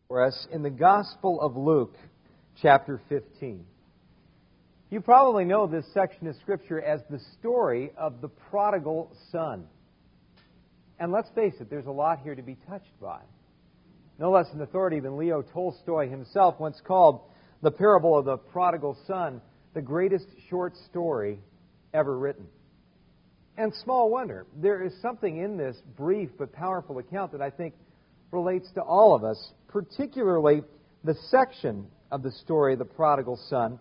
For us in the Gospel of Luke, chapter 15. You probably know this section of Scripture as the story of the prodigal son. And let's face it, there's a lot here to be touched by. No less an authority than Leo Tolstoy himself once called the parable of the prodigal son the greatest short story ever written. And small wonder, there is something in this brief but powerful account that I think relates to all of us, particularly the section of the story of the prodigal son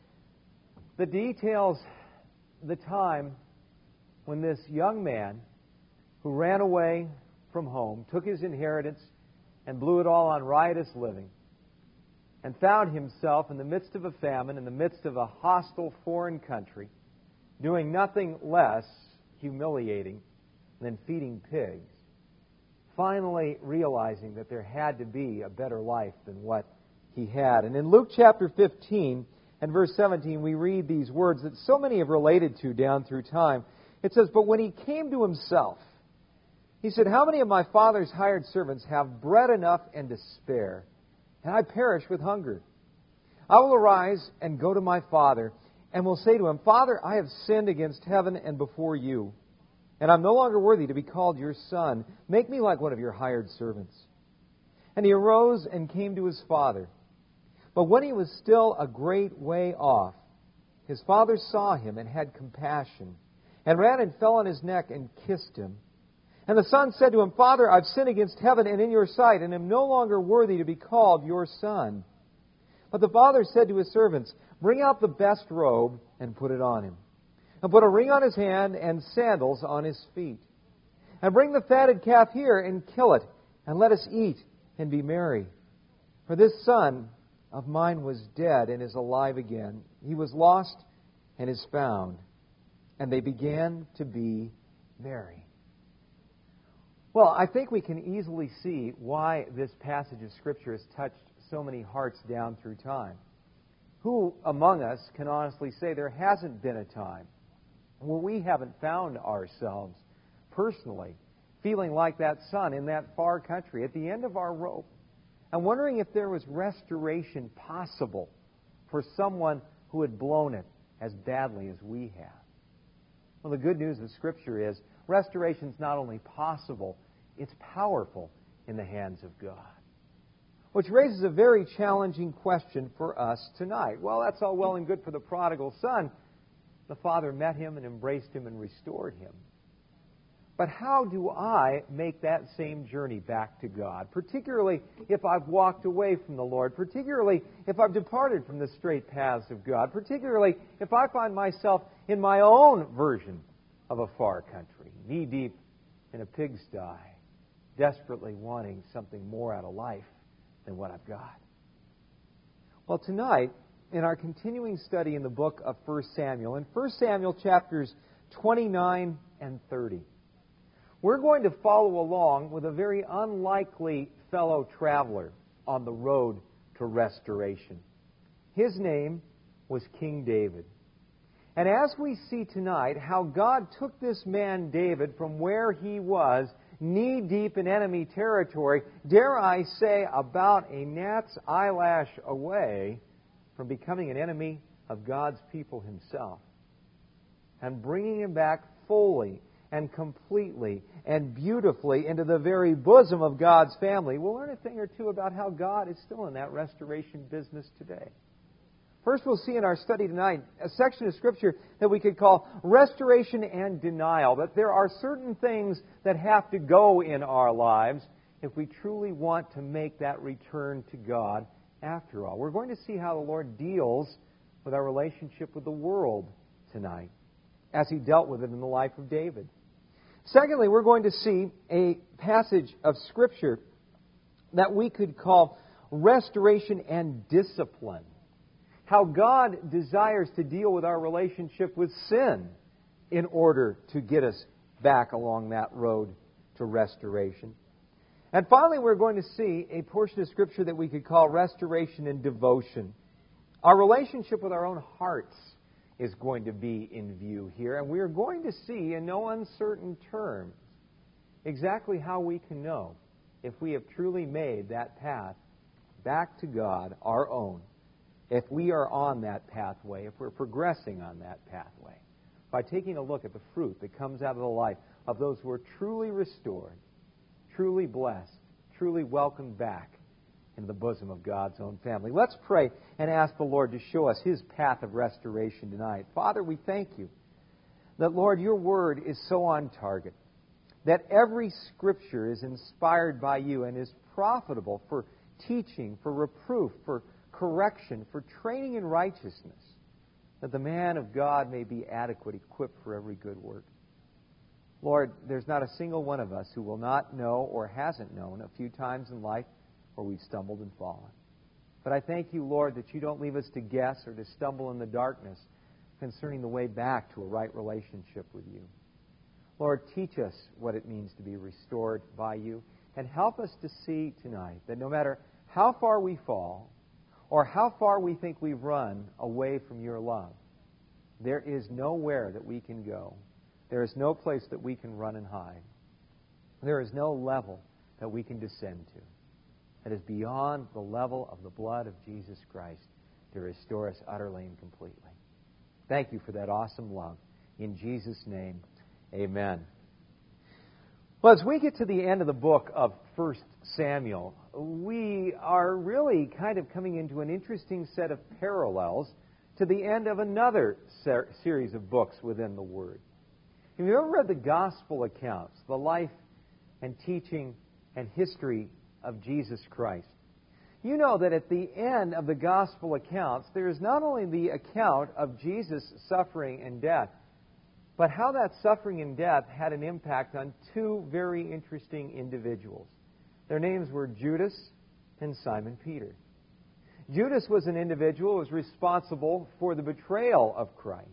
that details the time when this young man who ran away from home, took his inheritance, and blew it all on riotous living, and found himself in the midst of a famine, in the midst of a hostile foreign country, doing nothing less humiliating than feeding pigs, finally realizing that there had to be a better life than what he had. And in Luke chapter 15 and verse 17, we read these words that so many have related to down through time. It says, "But when he came to himself, he said, 'How many of my father's hired servants have bread enough and to spare, and I perish with hunger? I will arise and go to my father, and will say to him, Father, I have sinned against heaven and before you, and I'm no longer worthy to be called your son. Make me like one of your hired servants.' And he arose and came to his father. But when he was still a great way off, his father saw him and had compassion, and ran and fell on his neck and kissed him. And the son said to him, Father, I've sinned against heaven and in your sight, and am no longer worthy to be called your son. But the father said to his servants, Bring out the best robe and put it on him, and put a ring on his hand and sandals on his feet. And bring the fatted calf here and kill it, and let us eat and be merry. For this son of mine was dead and is alive again. He was lost and is found.' And they began to be merry." Well, I think we can easily see why this passage of Scripture has touched so many hearts down through time. Who among us can honestly say there hasn't been a time where we haven't found ourselves personally feeling like that son in that far country at the end of our rope, and wondering if there was restoration possible for someone who had blown it as badly as we have? Well, the good news of Scripture is restoration is not only possible, it's powerful in the hands of God. Which raises a very challenging question for us tonight. Well, that's all well and good for the prodigal son. The father met him and embraced him and restored him. But how do I make that same journey back to God? Particularly if I've walked away from the Lord. Particularly if I've departed from the straight paths of God. Particularly if I find myself in my own version of a far country, knee-deep in a pigsty, desperately wanting something more out of life than what I've got. Well, tonight, in our continuing study in the book of 1 Samuel, in 1 Samuel chapters 29 and 30, we're going to follow along with a very unlikely fellow traveler on the road to restoration. His name was King David. And as we see tonight how God took this man David from where he was, knee-deep in enemy territory, dare I say about a gnat's eyelash away from becoming an enemy of God's people himself, and bringing him back fully and completely and beautifully into the very bosom of God's family, we'll learn a thing or two about how God is still in that restoration business today. First, we'll see in our study tonight a section of Scripture that we could call restoration and denial. That there are certain things that have to go in our lives if we truly want to make that return to God after all. We're going to see how the Lord deals with our relationship with the world tonight, as He dealt with it in the life of David. Secondly, we're going to see a passage of Scripture that we could call restoration and discipline. How God desires to deal with our relationship with sin in order to get us back along that road to restoration. And finally, we're going to see a portion of Scripture that we could call restoration and devotion. Our relationship with our own hearts is going to be in view here, and we are going to see in no uncertain terms exactly how we can know if we have truly made that path back to God, our own, if we are on that pathway, if we're progressing on that pathway, by taking a look at the fruit that comes out of the life of those who are truly restored, truly blessed, truly welcomed back into the bosom of God's own family. Let's pray and ask the Lord to show us His path of restoration tonight. Father, we thank You that, Lord, Your Word is so on target, that every Scripture is inspired by You and is profitable for teaching, for reproof, for correction, for training in righteousness, that the man of God may be adequate, equipped for every good work. Lord, there's not a single one of us who will not know or hasn't known a few times in life where we've stumbled and fallen. But I thank You, Lord, that You don't leave us to guess or to stumble in the darkness concerning the way back to a right relationship with You. Lord, teach us what it means to be restored by You, and help us to see tonight that no matter how far we fall or how far we think we've run away from Your love, there is nowhere that we can go. There is no place that we can run and hide. There is no level that we can descend to that is beyond the level of the blood of Jesus Christ to restore us utterly and completely. Thank You for that awesome love. In Jesus' name, amen. Well, as we get to the end of the book of 1 Samuel, we are really kind of coming into an interesting set of parallels to the end of another series of books within the Word. Have you ever read the Gospel accounts, the life and teaching and history of Jesus Christ? You know that at the end of the Gospel accounts, there is not only the account of Jesus' suffering and death, but how that suffering and death had an impact on two very interesting individuals. Their names were Judas and Simon Peter. Judas was an individual who was responsible for the betrayal of Christ.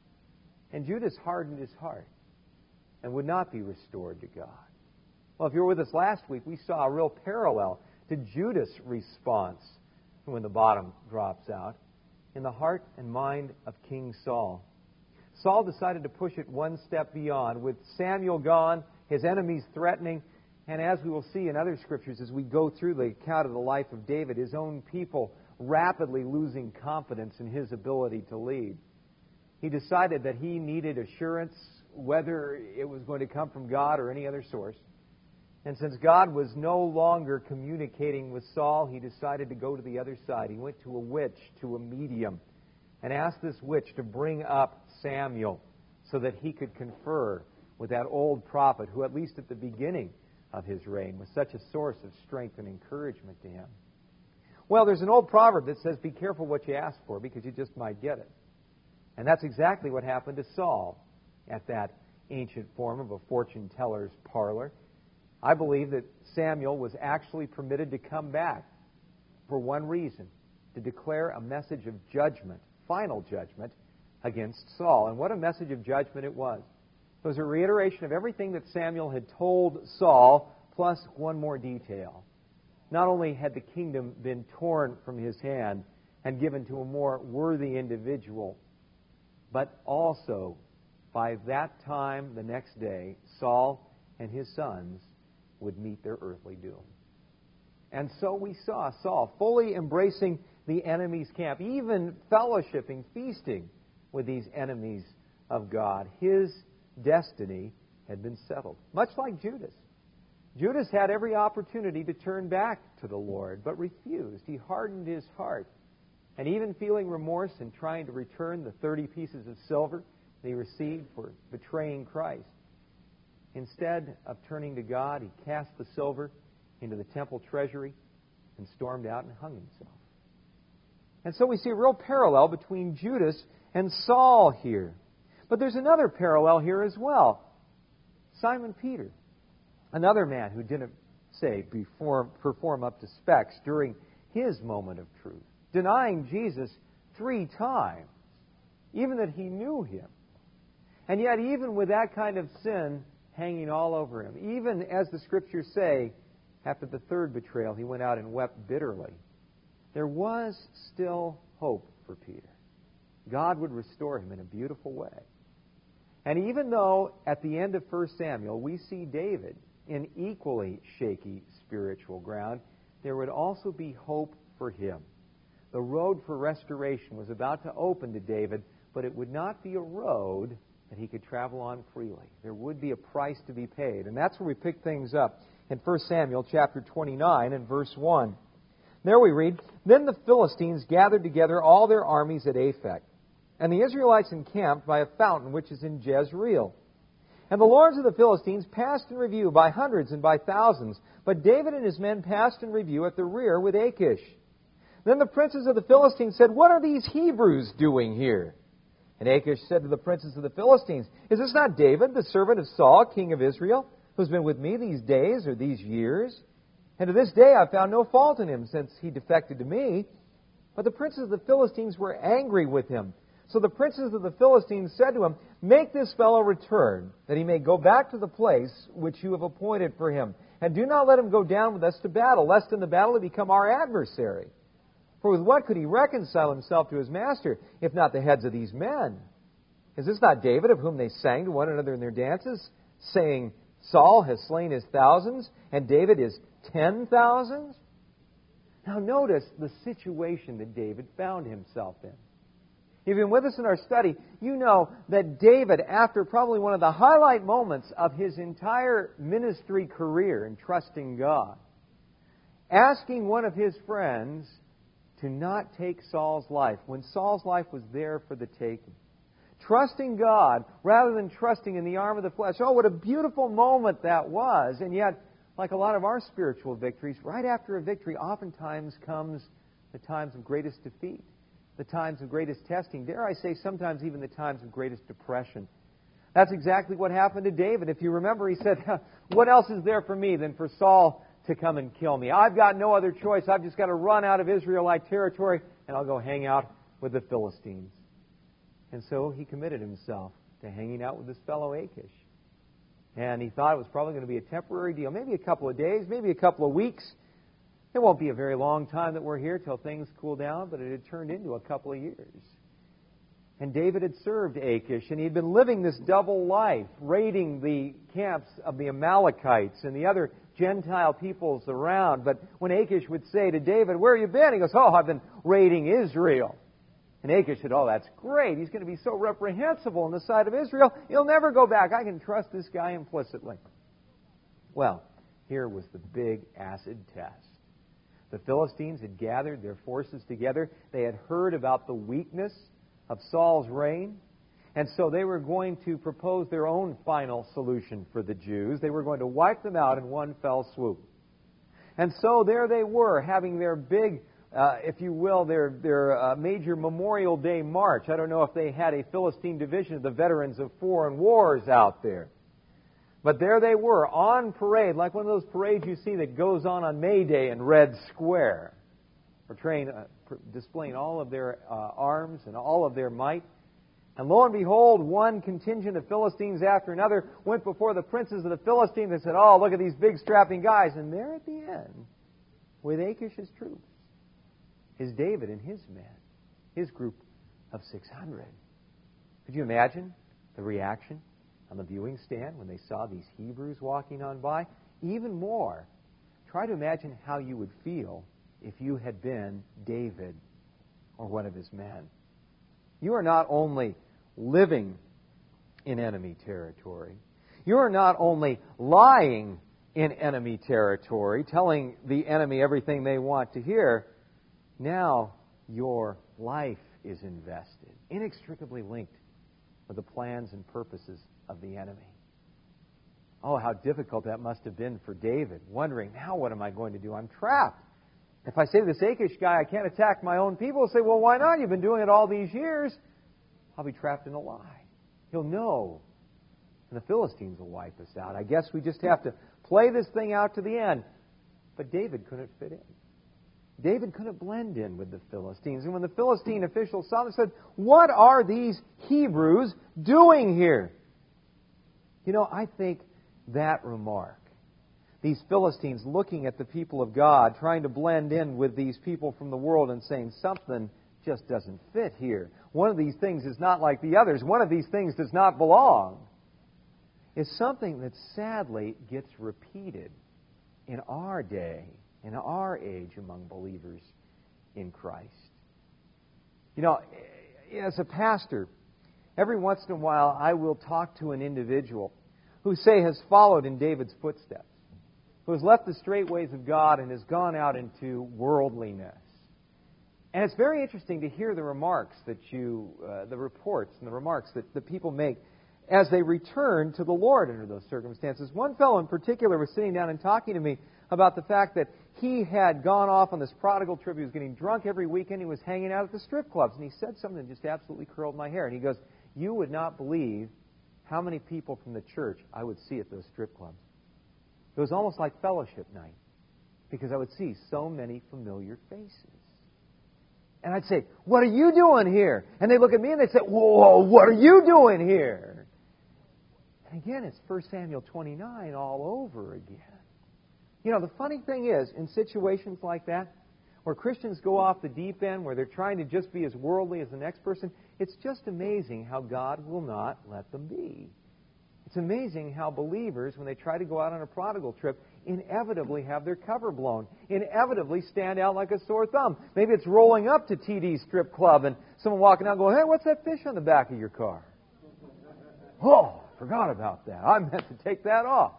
And Judas hardened his heart and would not be restored to God. Well, if you were with us last week, we saw a real parallel to Judas' response when the bottom drops out in the heart and mind of King Saul. Saul decided to push it one step beyond. With Samuel gone, his enemies threatening, and as we will see in other scriptures as we go through the account of the life of David, his own people rapidly losing confidence in his ability to lead. He decided that he needed assurance, whether it was going to come from God or any other source. And since God was no longer communicating with Saul, he decided to go to the other side. He went to a witch, to a medium, and asked this witch to bring up Samuel so that he could confer with that old prophet who, at least at the beginning of his reign, was such a source of strength and encouragement to him. Well, there's an old proverb that says, be careful what you ask for because you just might get it. And that's exactly what happened to Saul at that ancient form of a fortune teller's parlor. I believe that Samuel was actually permitted to come back for one reason, to declare a message of judgment, final judgment, against Saul. And what a message of judgment it was. It was a reiteration of everything that Samuel had told Saul, plus one more detail. Not only had the kingdom been torn from his hand and given to a more worthy individual, but also, by that time, the next day, Saul and his sons would meet their earthly doom. And so we saw Saul fully embracing the enemy's camp, even fellowshipping, feasting with these enemies of God. His destiny had been settled, much like Judas. Judas had every opportunity to turn back to the Lord, but refused. He hardened his heart. And even feeling remorse and trying to return the 30 pieces of silver that he received for betraying Christ, instead of turning to God, he cast the silver into the temple treasury and stormed out and hung himself. And so we see a real parallel between Judas and Saul here. But there's another parallel here as well. Simon Peter, another man who didn't, perform up to specs during his moment of truth, denying Jesus 3 times, even that he knew him. And yet, even with that kind of sin hanging all over him, even as the Scriptures say, after the 3rd betrayal, he went out and wept bitterly. There was still hope for Peter. God would restore him in a beautiful way. And even though at the end of 1 Samuel we see David in equally shaky spiritual ground, there would also be hope for him. The road for restoration was about to open to David, but it would not be a road that he could travel on freely. There would be a price to be paid. And that's where we pick things up in 1 Samuel chapter 29 and verse 1. There we read, "Then the Philistines gathered together all their armies at Aphek, and the Israelites encamped by a fountain which is in Jezreel. And the lords of the Philistines passed in review by hundreds and by thousands, but David and his men passed in review at the rear with Achish. Then the princes of the Philistines said, 'What are these Hebrews doing here?' And Achish said to the princes of the Philistines, 'Is this not David, the servant of Saul, king of Israel, who's been with me these days or these years? And to this day I found no fault in him, since he defected to me.' But the princes of the Philistines were angry with him. So the princes of the Philistines said to him, 'Make this fellow return, that he may go back to the place which you have appointed for him. And do not let him go down with us to battle, lest in the battle he become our adversary. For with what could he reconcile himself to his master, if not the heads of these men? Is this not David, of whom they sang to one another in their dances, saying, Saul has slain his thousands, and David his 10,000s? Now notice the situation that David found himself in. If you've been with us in our study, you know that David, after probably one of the highlight moments of his entire ministry career in trusting God, asking one of his friends to not take Saul's life when Saul's life was there for the taking. Trusting God rather than trusting in the arm of the flesh. Oh, what a beautiful moment that was. And yet, like a lot of our spiritual victories, right after a victory oftentimes comes the times of greatest defeat, the times of greatest testing. Dare I say, sometimes even the times of greatest depression. That's exactly what happened to David. If you remember, he said, what else is there for me than for Saul to come and kill me? I've got no other choice. I've just got to run out of Israelite territory and I'll go hang out with the Philistines. And so he committed himself to hanging out with his fellow Achish. And he thought it was probably going to be a temporary deal, maybe a couple of days, maybe a couple of weeks. It won't be a very long time that we're here till things cool down, but it had turned into a couple of years. And David had served Achish, and he had been living this double life, raiding the camps of the Amalekites and the other Gentile peoples around. But when Achish would say to David, where have you been? He goes, oh, I've been raiding Israel. And Achish said, oh, that's great. He's going to be so reprehensible in the sight of Israel, he'll never go back. I can trust this guy implicitly. Well, here was the big acid test. The Philistines had gathered their forces together. They had heard about the weakness of Saul's reign. And so they were going to propose their own final solution for the Jews. They were going to wipe them out in one fell swoop. And so there they were, having their big, if you will, their major Memorial Day march. I don't know if they had a Philistine division of the veterans of foreign wars out there. But there they were, on parade, like one of those parades you see that goes on May Day in Red Square, displaying all of their arms and all of their might. And lo and behold, one contingent of Philistines after another went before the princes of the Philistines and said, oh, look at these big strapping guys. And there at the end, with Achish's troops, is David and his men, his group of 600. Could you imagine the reaction on the viewing stand when they saw these Hebrews walking on by? Even more, try to imagine how you would feel if you had been David or one of his men. You are not only living in enemy territory, you are not only lying in enemy territory, telling the enemy everything they want to hear, now your life is invested, inextricably linked with the plans and purposes of the enemy. Oh, how difficult that must have been for David, wondering, now what am I going to do? I'm trapped. If I say to this Achish guy, I can't attack my own people, he'll say, well, why not? You've been doing it all these years. I'll be trapped in a lie. He'll know. And the Philistines will wipe us out. I guess we just have to play this thing out to the end. But David couldn't fit in. David couldn't blend in with the Philistines. And when the Philistine officials saw them, they said, what are these Hebrews doing here? You know, I think that remark, these Philistines looking at the people of God, trying to blend in with these people from the world and saying something just doesn't fit here. One of these things is not like the others. One of these things does not belong. Is something that sadly gets repeated in our day in our age among believers in Christ. You know, as a pastor, every once in a while I will talk to an individual who, say, has followed in David's footsteps, who has left the straight ways of God and has gone out into worldliness. And it's very interesting to hear the remarks that the reports and the remarks that the people make as they return to the Lord under those circumstances. One fellow in particular was sitting down and talking to me about the fact that he had gone off on this prodigal trip. He was getting drunk every weekend. He was hanging out at the strip clubs. And he said something that just absolutely curled my hair. And he goes, "You would not believe how many people from the church I would see at those strip clubs. It was almost like fellowship night because I would see so many familiar faces." And I'd say, "What are you doing here?" And they'd look at me and they'd say, "Whoa, what are you doing here?" And again, it's 1 Samuel 29 all over again. You know, the funny thing is, in situations like that, where Christians go off the deep end, where they're trying to just be as worldly as the next person, it's just amazing how God will not let them be. It's amazing how believers, when they try to go out on a prodigal trip, inevitably have their cover blown, inevitably stand out like a sore thumb. Maybe it's rolling up to TD's strip club and someone walking out going, "Hey, what's that fish on the back of your car?" "Oh, forgot about that. I meant to take that off."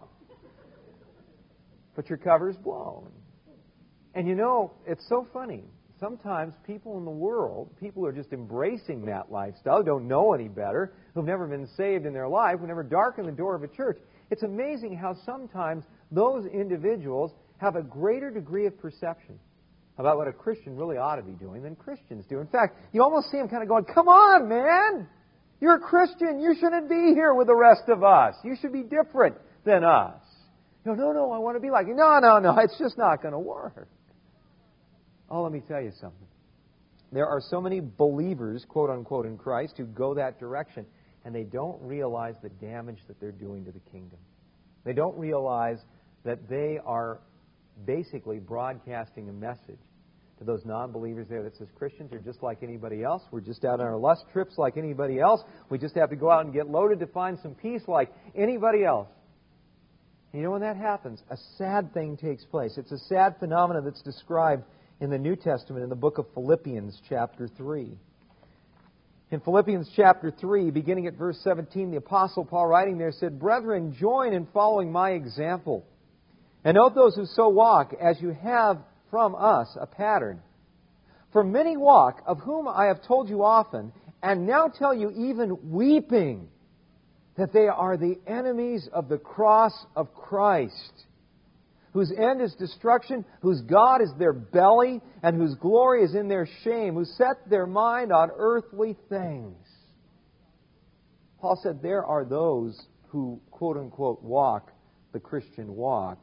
But your cover's blown. And you know, it's so funny. Sometimes people in the world, people who are just embracing that lifestyle, don't know any better, who've never been saved in their life, who never darkened the door of a church, it's amazing how sometimes those individuals have a greater degree of perception about what a Christian really ought to be doing than Christians do. In fact, you almost see them kind of going, "Come on, man! You're a Christian. You shouldn't be here with the rest of us. You should be different than us." No, I want to be like you. No, it's just not going to work. Oh, let me tell you something. There are so many believers, quote unquote, in Christ who go that direction, and they don't realize the damage that they're doing to the kingdom. They don't realize that they are basically broadcasting a message to those non-believers there that says Christians are just like anybody else. We're just out on our lust trips like anybody else. We just have to go out and get loaded to find some peace like anybody else. And you know, when that happens, a sad thing takes place. It's a sad phenomenon that's described in the New Testament in the book of Philippians chapter 3. In Philippians chapter 3, beginning at verse 17, the Apostle Paul writing there said, "Brethren, join in following my example, and note those who so walk as you have from us a pattern. For many walk, of whom I have told you often, and now tell you even weeping, that they are the enemies of the cross of Christ, whose end is destruction, whose God is their belly, and whose glory is in their shame, who set their mind on earthly things." Paul said there are those who, quote unquote, walk the Christian walk,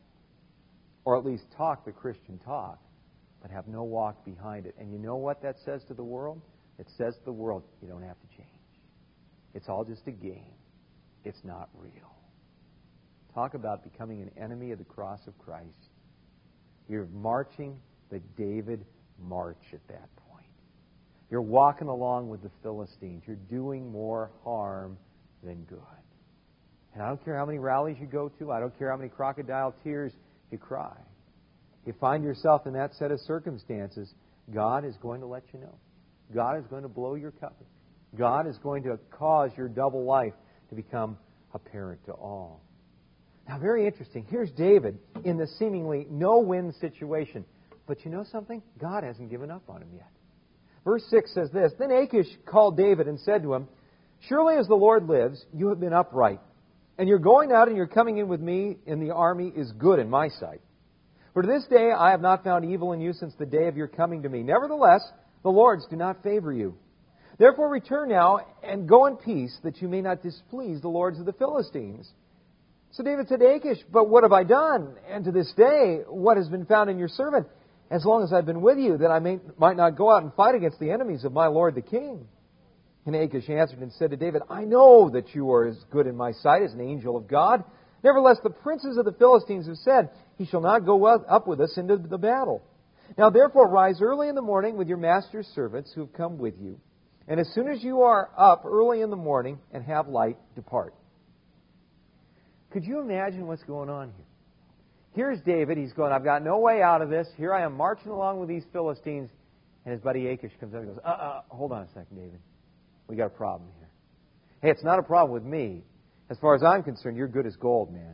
or at least talk the Christian talk, but have no walk behind it. And you know what that says to the world? It says to the world, you don't have to change. It's all just a game. It's not real. Talk about becoming an enemy of the cross of Christ. You're marching the David march at that point. You're walking along with the Philistines. You're doing more harm than good. And I don't care how many rallies you go to. I don't care how many crocodile tears you cry. You find yourself in that set of circumstances, God is going to let you know. God is going to blow your cover. God is going to cause your double life to become apparent to all. Now, very interesting. Here's David in the seemingly no-win situation. But you know something? God hasn't given up on him yet. Verse 6 says this, "Then Achish called David and said to him, 'Surely as the Lord lives, you have been upright, and your going out and your coming in with me in the army is good in my sight. For to this day I have not found evil in you since the day of your coming to me. Nevertheless, the Lords do not favor you. Therefore return now and go in peace, that you may not displease the lords of the Philistines.' So David said to Achish, 'But what have I done? And to this day, what has been found in your servant, as long as I've been with you, that I might not go out and fight against the enemies of my lord the king?' And Achish answered and said to David, 'I know that you are as good in my sight as an angel of God. Nevertheless, the princes of the Philistines have said, he shall not go up with us into the battle. Now therefore rise early in the morning with your master's servants who have come with you. And as soon as you are up early in the morning and have light, depart.'" Could you imagine what's going on here? here's David. He's going, I've got no way out of this. Here I am marching along with these Philistines. And his buddy Achish comes up and goes, hold on a second, David. We got a problem here. Hey, it's not a problem with me. As far as I'm concerned, you're good as gold, man.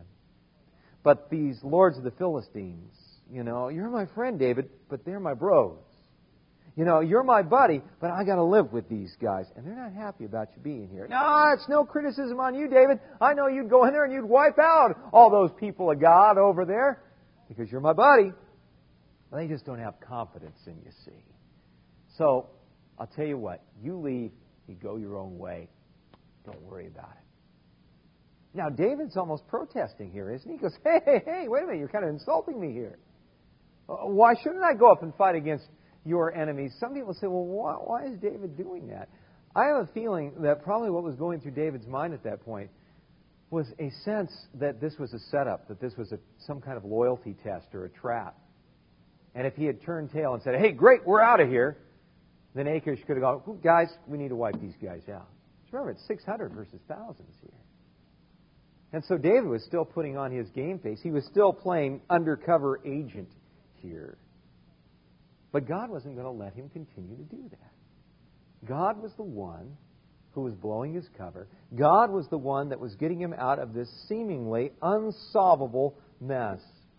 But these lords of the Philistines, you're my friend, David, but they're my bros. You're my buddy, but I got to live with these guys. And they're not happy about you being here. No, it's no criticism on you, David. I know you'd go in there and you'd wipe out all those people of God over there because you're my buddy. Well, they just don't have confidence in you, see. So, I'll tell you what. You leave, you go your own way. Don't worry about it. Now, David's almost protesting here, isn't he? He goes, hey, wait a minute. You're kind of insulting me here. Why shouldn't I go up and fight against your enemies? Some people say, well, why is David doing that? I have a feeling that probably what was going through David's mind at that point was a sense that this was a setup, that this was some kind of loyalty test or a trap. And if he had turned tail and said, hey, great, we're out of here, then Achish could have gone, guys, we need to wipe these guys out. Remember, it's 600 versus thousands here. And so David was still putting on his game face. He was still playing undercover agent here. But God wasn't going to let him continue to do that. God was the one who was blowing his cover. God was the one that was getting him out of this seemingly unsolvable mess.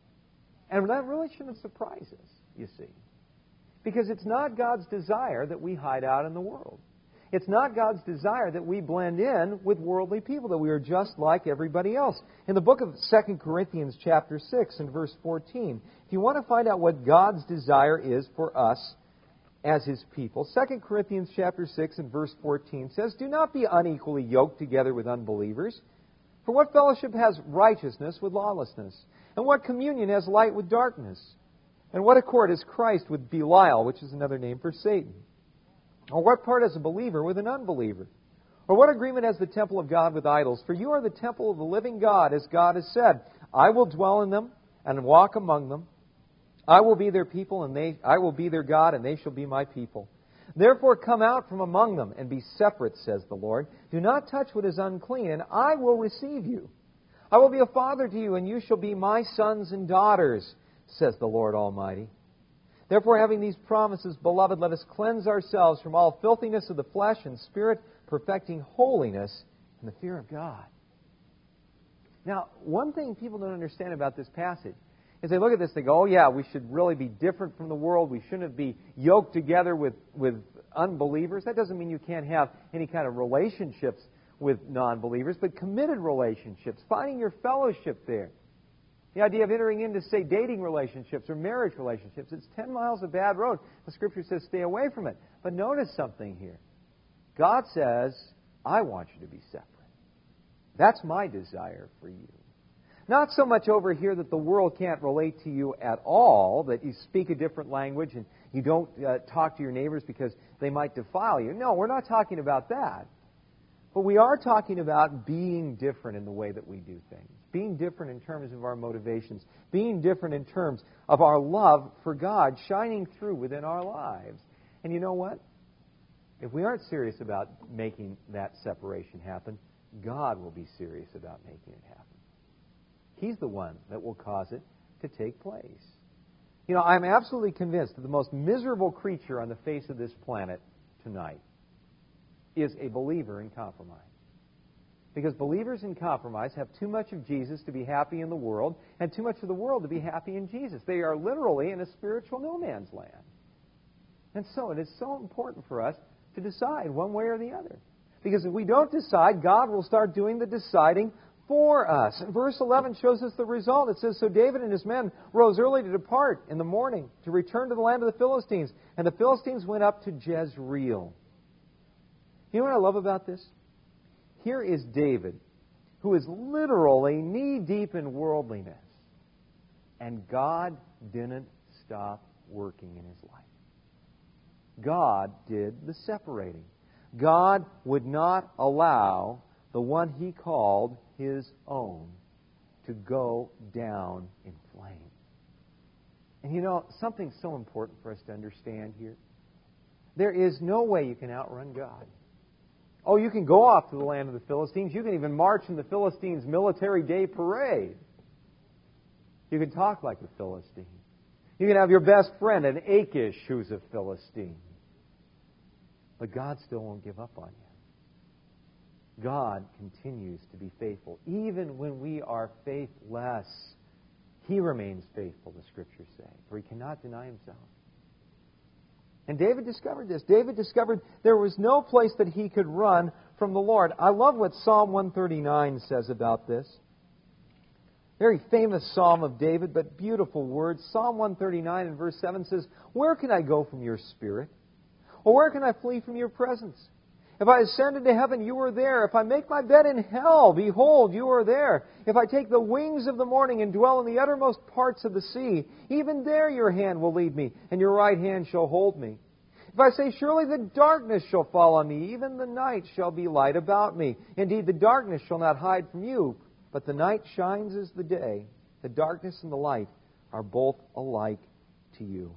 And that really shouldn't surprise us, you see. Because it's not God's desire that we hide out in the world. It's not God's desire that we blend in with worldly people, that we are just like everybody else. In the book of 2 Corinthians chapter 6 and verse 14, if you want to find out what God's desire is for us as His people, 2 Corinthians chapter 6 and verse 14 says, do not be unequally yoked together with unbelievers. For what fellowship has righteousness with lawlessness? And what communion has light with darkness? And what accord has Christ with Belial, which is another name for Satan? Or what part has a believer with an unbeliever? Or what agreement has the temple of God with idols? For you are the temple of the living God, as God has said, I will dwell in them and walk among them. I will be their people, and I will be their God, and they shall be my people. Therefore come out from among them and be separate, says the Lord. Do not touch what is unclean, and I will receive you. I will be a father to you, and you shall be my sons and daughters, says the Lord Almighty. Therefore, having these promises, beloved, let us cleanse ourselves from all filthiness of the flesh and spirit, perfecting holiness in the fear of God. Now, one thing people don't understand about this passage is they look at this, they go, oh yeah, we should really be different from the world. We shouldn't be yoked together with unbelievers. That doesn't mean you can't have any kind of relationships with non-believers, but committed relationships, finding your fellowship there. The idea of entering into, say, dating relationships or marriage relationships, it's 10 miles of bad road. The Scripture says stay away from it. But notice something here. God says, I want you to be separate. That's my desire for you. Not so much over here that the world can't relate to you at all, that you speak a different language and you don't talk to your neighbors because they might defile you. No, we're not talking about that. But we are talking about being different in the way that we do things. Being different in terms of our motivations. Being different in terms of our love for God shining through within our lives. And you know what? If we aren't serious about making that separation happen, God will be serious about making it happen. He's the one that will cause it to take place. You know, I'm absolutely convinced that the most miserable creature on the face of this planet tonight is a believer in compromise. Because believers in compromise have too much of Jesus to be happy in the world and too much of the world to be happy in Jesus. They are literally in a spiritual no man's land. And so it is so important for us to decide one way or the other. Because if we don't decide, God will start doing the deciding for us. And verse 11 shows us the result. It says, so David and his men rose early to depart in the morning to return to the land of the Philistines. And the Philistines went up to Jezreel. You know what I love about this? Here is David, who is literally knee-deep in worldliness. And God didn't stop working in his life. God did the separating. God would not allow the one He called His own to go down in flame. And you know, something so important for us to understand here. There is no way you can outrun God. Oh, you can go off to the land of the Philistines. You can even march in the Philistines' military day parade. You can talk like a Philistine. You can have your best friend, an Achish, who's a Philistine. But God still won't give up on you. God continues to be faithful. Even when we are faithless, He remains faithful, the Scriptures say, for He cannot deny Himself. And David discovered this. David discovered there was no place that he could run from the Lord. I love what Psalm 139 says about this. Very famous Psalm of David, but beautiful words. Psalm 139 and verse 7 says, "Where can I go from your spirit? Or where can I flee from your presence? If I ascend into heaven, you are there. If I make my bed in hell, behold, you are there. If I take the wings of the morning and dwell in the uttermost parts of the sea, even there your hand will lead me, and your right hand shall hold me. If I say, surely the darkness shall fall on me, even the night shall be light about me. Indeed, the darkness shall not hide from you, but the night shines as the day. The darkness and the light are both alike to you."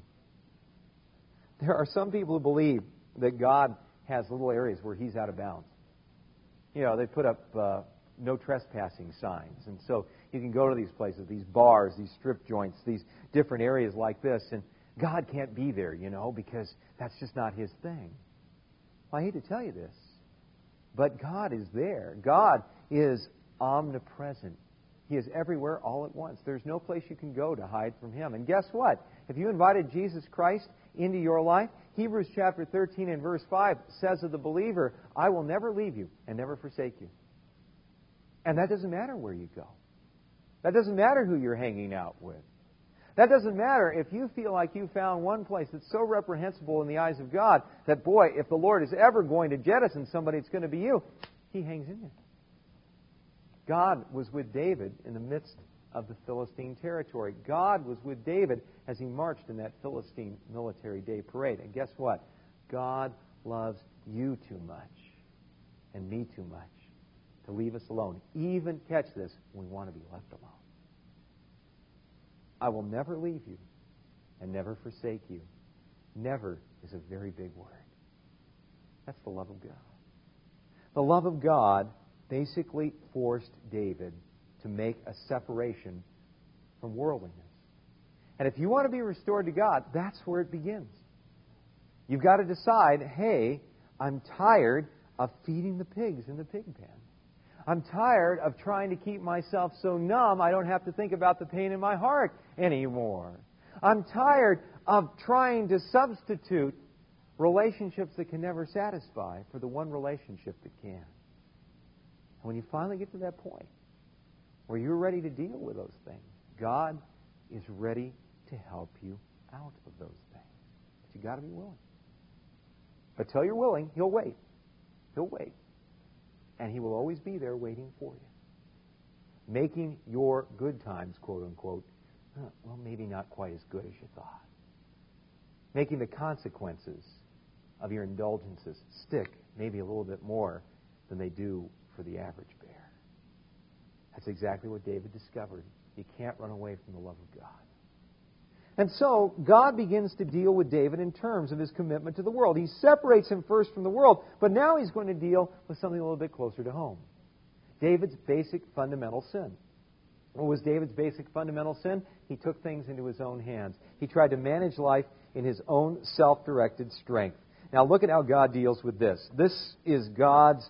There are some people who believe that God has little areas where He's out of bounds. You know, they put up no trespassing signs. And so you can go to these places, these bars, these strip joints, these different areas like this, and God can't be there, you know, because that's just not His thing. Well, I hate to tell you this, but God is there. God is omnipresent. He is everywhere all at once. There's no place you can go to hide from Him. And guess what? If you invited Jesus Christ into your life, Hebrews chapter 13 and verse 5 says of the believer, "I will never leave you and never forsake you." And that doesn't matter where you go. That doesn't matter who you're hanging out with. That doesn't matter if you feel like you found one place that's so reprehensible in the eyes of God that, boy, if the Lord is ever going to jettison somebody, it's going to be you. He hangs in there. God was with David in the midst of the Philistine territory. God was with David as he marched in that Philistine military day parade. And guess what? God loves you too much and me too much to leave us alone. Even, catch this, when we want to be left alone. "I will never leave you and never forsake you." Never is a very big word. That's the love of God. The love of God basically forced David to make a separation from worldliness. And if you want to be restored to God, that's where it begins. You've got to decide, hey, I'm tired of feeding the pigs in the pig pen. I'm tired of trying to keep myself so numb I don't have to think about the pain in my heart anymore. I'm tired of trying to substitute relationships that can never satisfy for the one relationship that can. And when you finally get to that point where you're ready to deal with those things, God is ready to help you out of those things. But you've got to be willing. But till you're willing, He'll wait. He'll wait. And He will always be there waiting for you. Making your good times, quote unquote, well, maybe not quite as good as you thought. Making the consequences of your indulgences stick maybe a little bit more than they do for the average bear. That's exactly what David discovered. You can't run away from the love of God. And so, God begins to deal with David in terms of his commitment to the world. He separates him first from the world, but now He's going to deal with something a little bit closer to home. David's basic fundamental sin. What was David's basic fundamental sin? He took things into his own hands. He tried to manage life in his own self-directed strength. Now look at how God deals with this. This is God's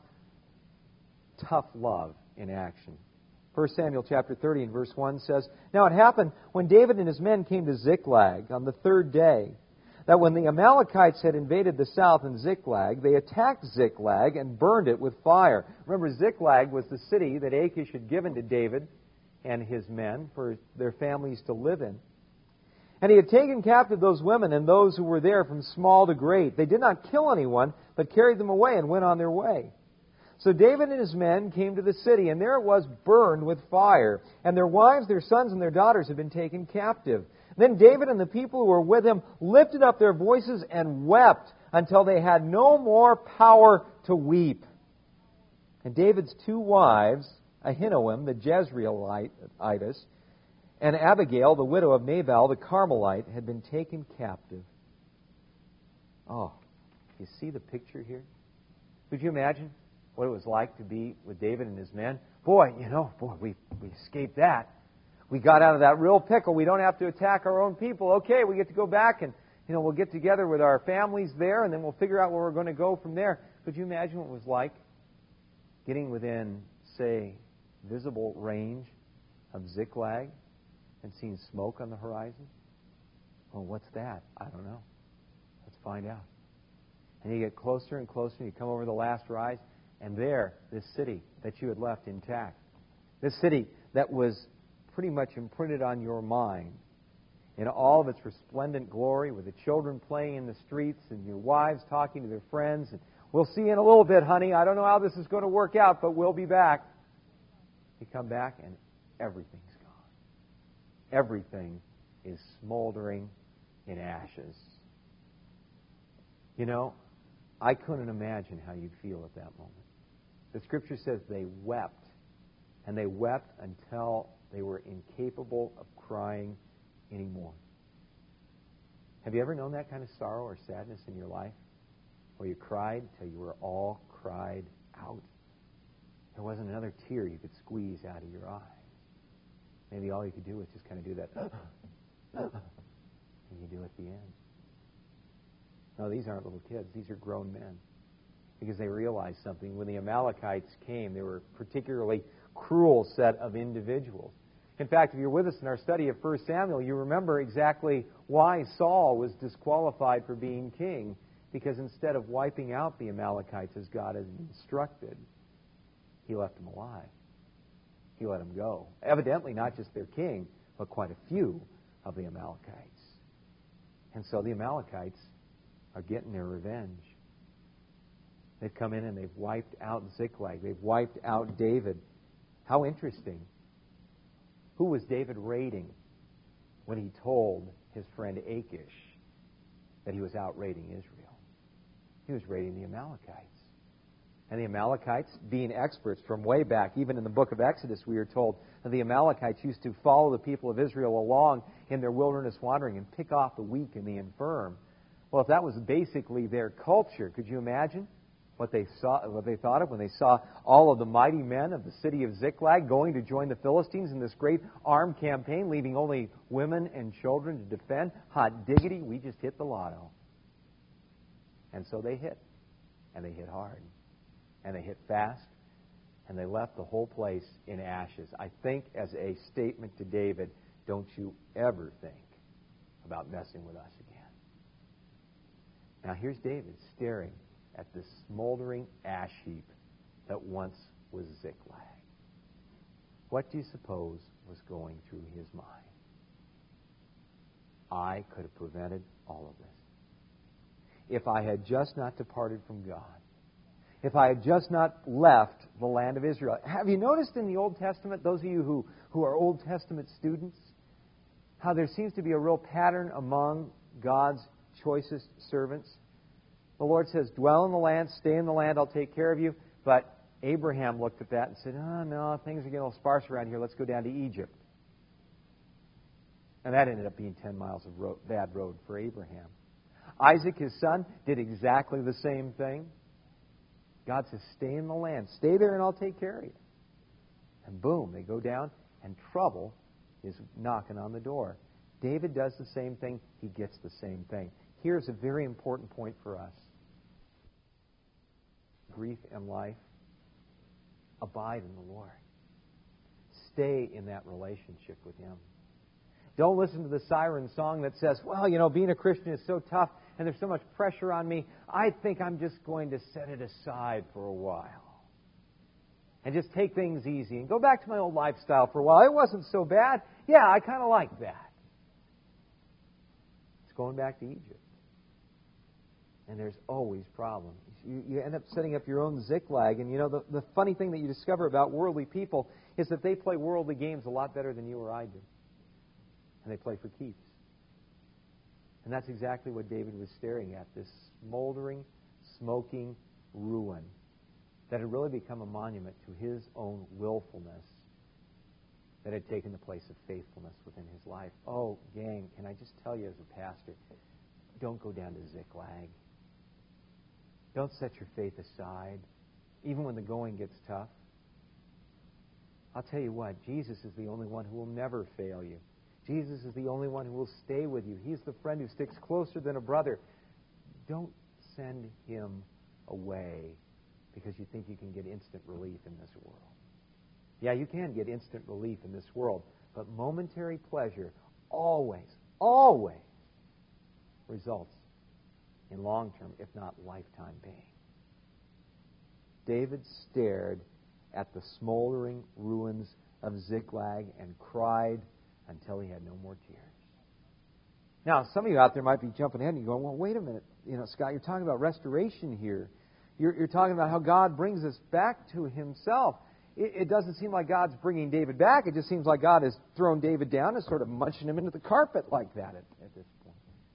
tough love in action. 1 Samuel chapter 30 and verse 1 says, "Now it happened when David and his men came to Ziklag on the third day, that when the Amalekites had invaded the south in Ziklag, they attacked Ziklag and burned it with fire." Remember, Ziklag was the city that Achish had given to David and his men for their families to live in. "And he had taken captive those women and those who were there from small to great. They did not kill anyone, but carried them away and went on their way. So David and his men came to the city, and there it was burned with fire. And their wives, their sons, and their daughters had been taken captive. Then David and the people who were with him lifted up their voices and wept until they had no more power to weep. And David's two wives, Ahinoam the Jezreelitess, and Abigail, the widow of Nabal the Carmelite, had been taken captive." Oh, you see the picture here? Could you imagine what it was like to be with David and his men? We escaped that. We got out of that real pickle. We don't have to attack our own people. Okay, we get to go back and, we'll get together with our families there, and then we'll figure out where we're going to go from there. Could you imagine what it was like getting within, say, visible range of Ziklag and seeing smoke on the horizon? Well, what's that? I don't know. Let's find out. And you get closer and closer, and you come over the last rise, and there, this city that you had left intact. This city that was pretty much imprinted on your mind in all of its resplendent glory, with the children playing in the streets and your wives talking to their friends. And we'll see you in a little bit, honey. I don't know how this is going to work out, but we'll be back. You come back, and everything's gone. Everything is smoldering in ashes. I couldn't imagine how you'd feel at that moment. The Scripture says they wept, and they wept until they were incapable of crying anymore. Have you ever known that kind of sorrow or sadness in your life, where you cried till you were all cried out? There wasn't another tear you could squeeze out of your eye. Maybe all you could do was just kind of do that, and you do at the end. No, these aren't little kids. These are grown men. Because they realized something. When the Amalekites came, they were a particularly cruel set of individuals. In fact, if you're with us in our study of 1 Samuel, you remember exactly why Saul was disqualified for being king. Because instead of wiping out the Amalekites as God had instructed, he left them alive. He let them go. Evidently, not just their king, but quite a few of the Amalekites. And so the Amalekites are getting their revenge. They've come in and they've wiped out Ziklag. They've wiped out David. How interesting. Who was David raiding when he told his friend Achish that he was out raiding Israel? He was raiding the Amalekites. And the Amalekites, being experts from way back, even in the book of Exodus, we are told that the Amalekites used to follow the people of Israel along in their wilderness wandering and pick off the weak and the infirm. Well, if that was basically their culture, could you imagine what they thought of when they saw all of the mighty men of the city of Ziklag going to join the Philistines in this great armed campaign, leaving only women and children to defend? Hot diggity, we just hit the lotto. And so they hit. And they hit hard. And they hit fast. And they left the whole place in ashes. I think as a statement to David, don't you ever think about messing with us again. Now here's David staring at this smoldering ash heap that once was Ziklag. What do you suppose was going through his mind? I could have prevented all of this. If I had just not departed from God. If I had just not left the land of Israel. Have you noticed in the Old Testament, those of you who are Old Testament students, how there seems to be a real pattern among God's choicest servants? The Lord says, dwell in the land, stay in the land, I'll take care of you. But Abraham looked at that and said, oh, no, things are getting a little sparse around here. Let's go down to Egypt. And that ended up being 10 miles of bad road for Abraham. Isaac, his son, did exactly the same thing. God says, stay in the land. Stay there and I'll take care of you. And boom, they go down and trouble is knocking on the door. David does the same thing. He gets the same thing. Here's a very important point for us. Grief and life, abide in the Lord. Stay in that relationship with Him. Don't listen to the siren song that says, well, being a Christian is so tough and there's so much pressure on me, I think I'm just going to set it aside for a while. And just take things easy and go back to my old lifestyle for a while. It wasn't so bad. Yeah, I kind of like that. It's going back to Egypt. And there's always problems. You end up setting up your own Ziklag. And the funny thing that you discover about worldly people is that they play worldly games a lot better than you or I do. And they play for keeps. And that's exactly what David was staring at, this smoldering, smoking ruin that had really become a monument to his own willfulness that had taken the place of faithfulness within his life. Oh, gang, can I just tell you as a pastor, don't go down to Ziklag. Don't set your faith aside, even when the going gets tough. I'll tell you what, Jesus is the only one who will never fail you. Jesus is the only one who will stay with you. He's the friend who sticks closer than a brother. Don't send him away because you think you can get instant relief in this world. Yeah, you can get instant relief in this world, but momentary pleasure always results in long-term, if not lifetime pain. David stared at the smoldering ruins of Ziklag and cried until he had no more tears. Now, some of you out there might be jumping ahead and you're going, well, wait a minute. Scott, you're talking about restoration here. You're talking about how God brings us back to Himself. It doesn't seem like God's bringing David back. It just seems like God has thrown David down and sort of munching him into the carpet like that at this point.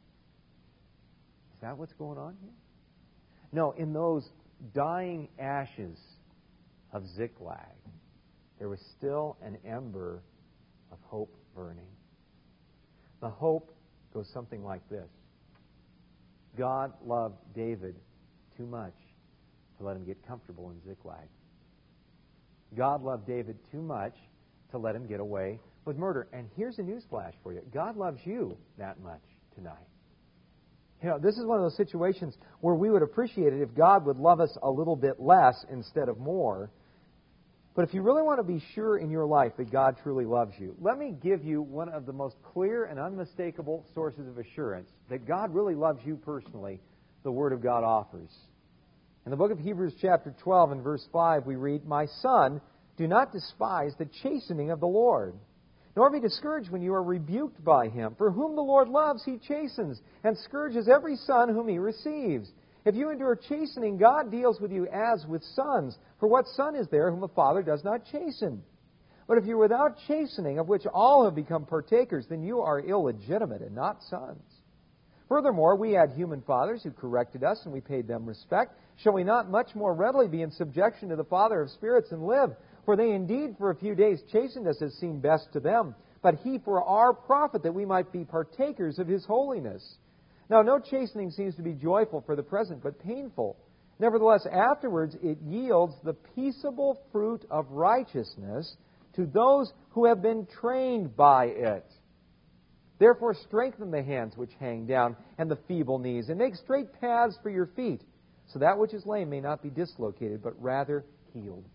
Is that what's going on here? No, in those dying ashes of Ziklag, there was still an ember of hope burning. The hope goes something like this. God loved David too much to let him get comfortable in Ziklag. God loved David too much to let him get away with murder. And here's a newsflash for you. God loves you that much tonight. This is one of those situations where we would appreciate it if God would love us a little bit less instead of more. But if you really want to be sure in your life that God truly loves you, let me give you one of the most clear and unmistakable sources of assurance that God really loves you personally, the Word of God offers. In the book of Hebrews chapter 12 and verse 5 we read, "My son, do not despise the chastening of the Lord, nor be discouraged when you are rebuked by Him. For whom the Lord loves, He chastens, and scourges every son whom He receives. If you endure chastening, God deals with you as with sons. For what son is there whom a father does not chasten? But if you are without chastening, of which all have become partakers, then you are illegitimate and not sons. Furthermore, we had human fathers who corrected us, and we paid them respect. Shall we not much more readily be in subjection to the Father of spirits and live? For they indeed for a few days chastened us as seemed best to them, but He for our profit, that we might be partakers of His holiness. Now no chastening seems to be joyful for the present, but painful. Nevertheless, afterwards it yields the peaceable fruit of righteousness to those who have been trained by it. Therefore strengthen the hands which hang down, and the feeble knees, and make straight paths for your feet, so that which is lame may not be dislocated, but rather healed."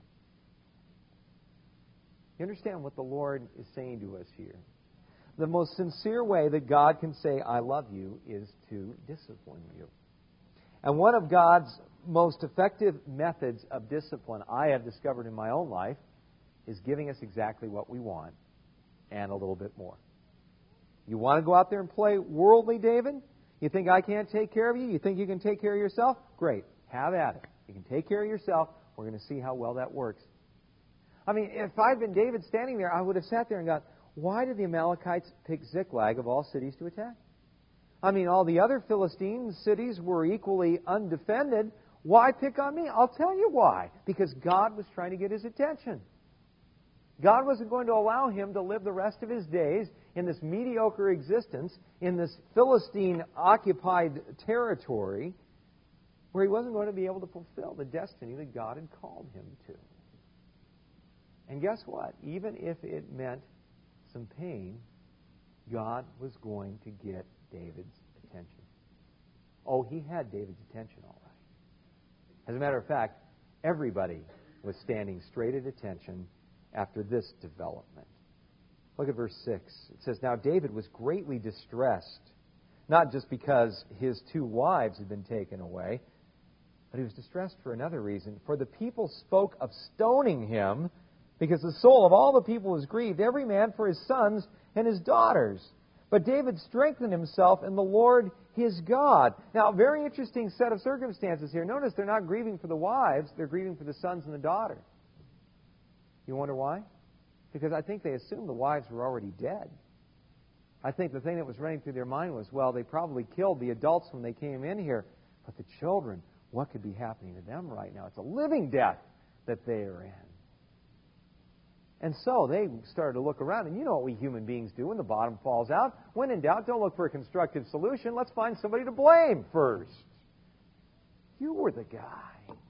You understand what the Lord is saying to us here? The most sincere way that God can say, "I love you," is to discipline you. And one of God's most effective methods of discipline I have discovered in my own life is giving us exactly what we want and a little bit more. You want to go out there and play worldly, David? You think I can't take care of you? You think you can take care of yourself? Great. Have at it. You can take care of yourself. We're going to see how well that works. I mean, if I'd been David standing there, I would have sat there and gone, why did the Amalekites pick Ziklag of all cities to attack? I mean, all the other Philistine cities were equally undefended. Why pick on me? I'll tell you why. Because God was trying to get his attention. God wasn't going to allow him to live the rest of his days in this mediocre existence, in this Philistine-occupied territory, where he wasn't going to be able to fulfill the destiny that God had called him to. And guess what? Even if it meant some pain, God was going to get David's attention. Oh, he had David's attention, all right. As a matter of fact, everybody was standing straight at attention after this development. Look at verse 6. It says, "Now David was greatly distressed, not just because his 2 wives had been taken away, but he was distressed for another reason. For the people spoke of stoning him, because the soul of all the people was grieved, every man for his sons and his daughters. But David strengthened himself in the Lord his God." Now, a very interesting set of circumstances here. Notice they're not grieving for the wives, they're grieving for the sons and the daughters. You wonder why? Because I think they assumed the wives were already dead. I think the thing that was running through their mind was, well, they probably killed the adults when they came in here, but the children, what could be happening to them right now? It's a living death that they are in. And so they started to look around, and you know what we human beings do when the bottom falls out. When in doubt, don't look for a constructive solution. Let's find somebody to blame first. You were the guy.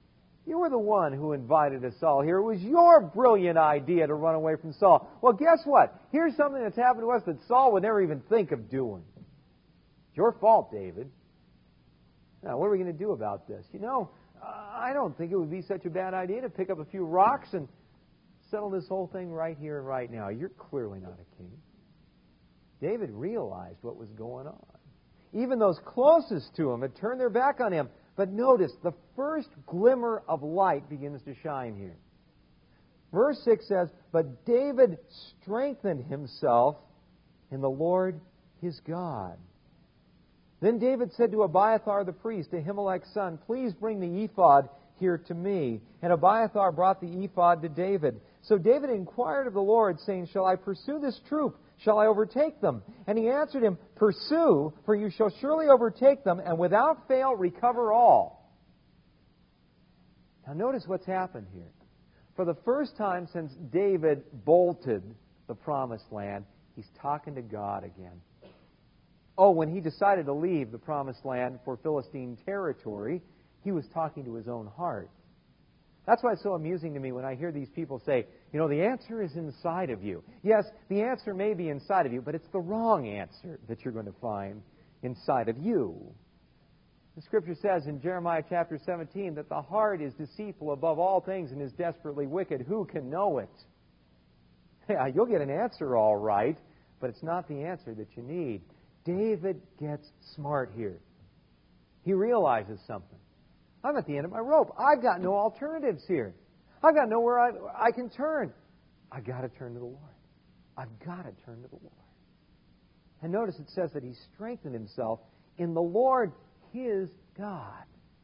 You were the one who invited us all here. It was your brilliant idea to run away from Saul. Well, guess what? Here's something that's happened to us that Saul would never even think of doing. It's your fault, David. Now, what are we going to do about this? I don't think it would be such a bad idea to pick up a few rocks and settle this whole thing right here and right now. You're clearly not a king. David realized what was going on. Even those closest to him had turned their back on him. But notice, the first glimmer of light begins to shine here. Verse 6 says, "But David strengthened himself in the Lord his God." Then David said to Abiathar the priest, Ahimelech's son, "Please bring the ephod here to me." And Abiathar brought the ephod to David. So David inquired of the Lord, saying, "Shall I pursue this troop? Shall I overtake them?" And he answered him, "Pursue, for you shall surely overtake them, and without fail recover all." Now notice what's happened here. For the first time since David bolted the promised land, he's talking to God again. Oh, when he decided to leave the promised land for Philistine territory, he was talking to his own heart. That's why it's so amusing to me when I hear these people say, the answer is inside of you. Yes, the answer may be inside of you, but it's the wrong answer that you're going to find inside of you. The Scripture says in Jeremiah chapter 17 that the heart is deceitful above all things and is desperately wicked. Who can know it? Yeah, you'll get an answer all right, but it's not the answer that you need. David gets smart here. He realizes something. I'm at the end of my rope. I've got no alternatives here. I've got nowhere I can turn. I've got to turn to the Lord. I've got to turn to the Lord. And notice it says that he strengthened himself in the Lord his God.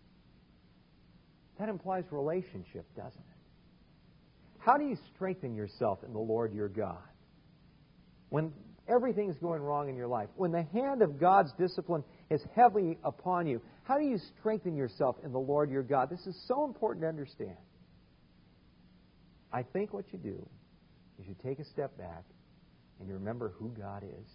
That implies relationship, doesn't it? How do you strengthen yourself in the Lord your God? When everything's going wrong in your life, when the hand of God's discipline is heavy upon you, how do you strengthen yourself in the Lord your God? This is so important to understand. I think what you do is you take a step back and you remember who God is.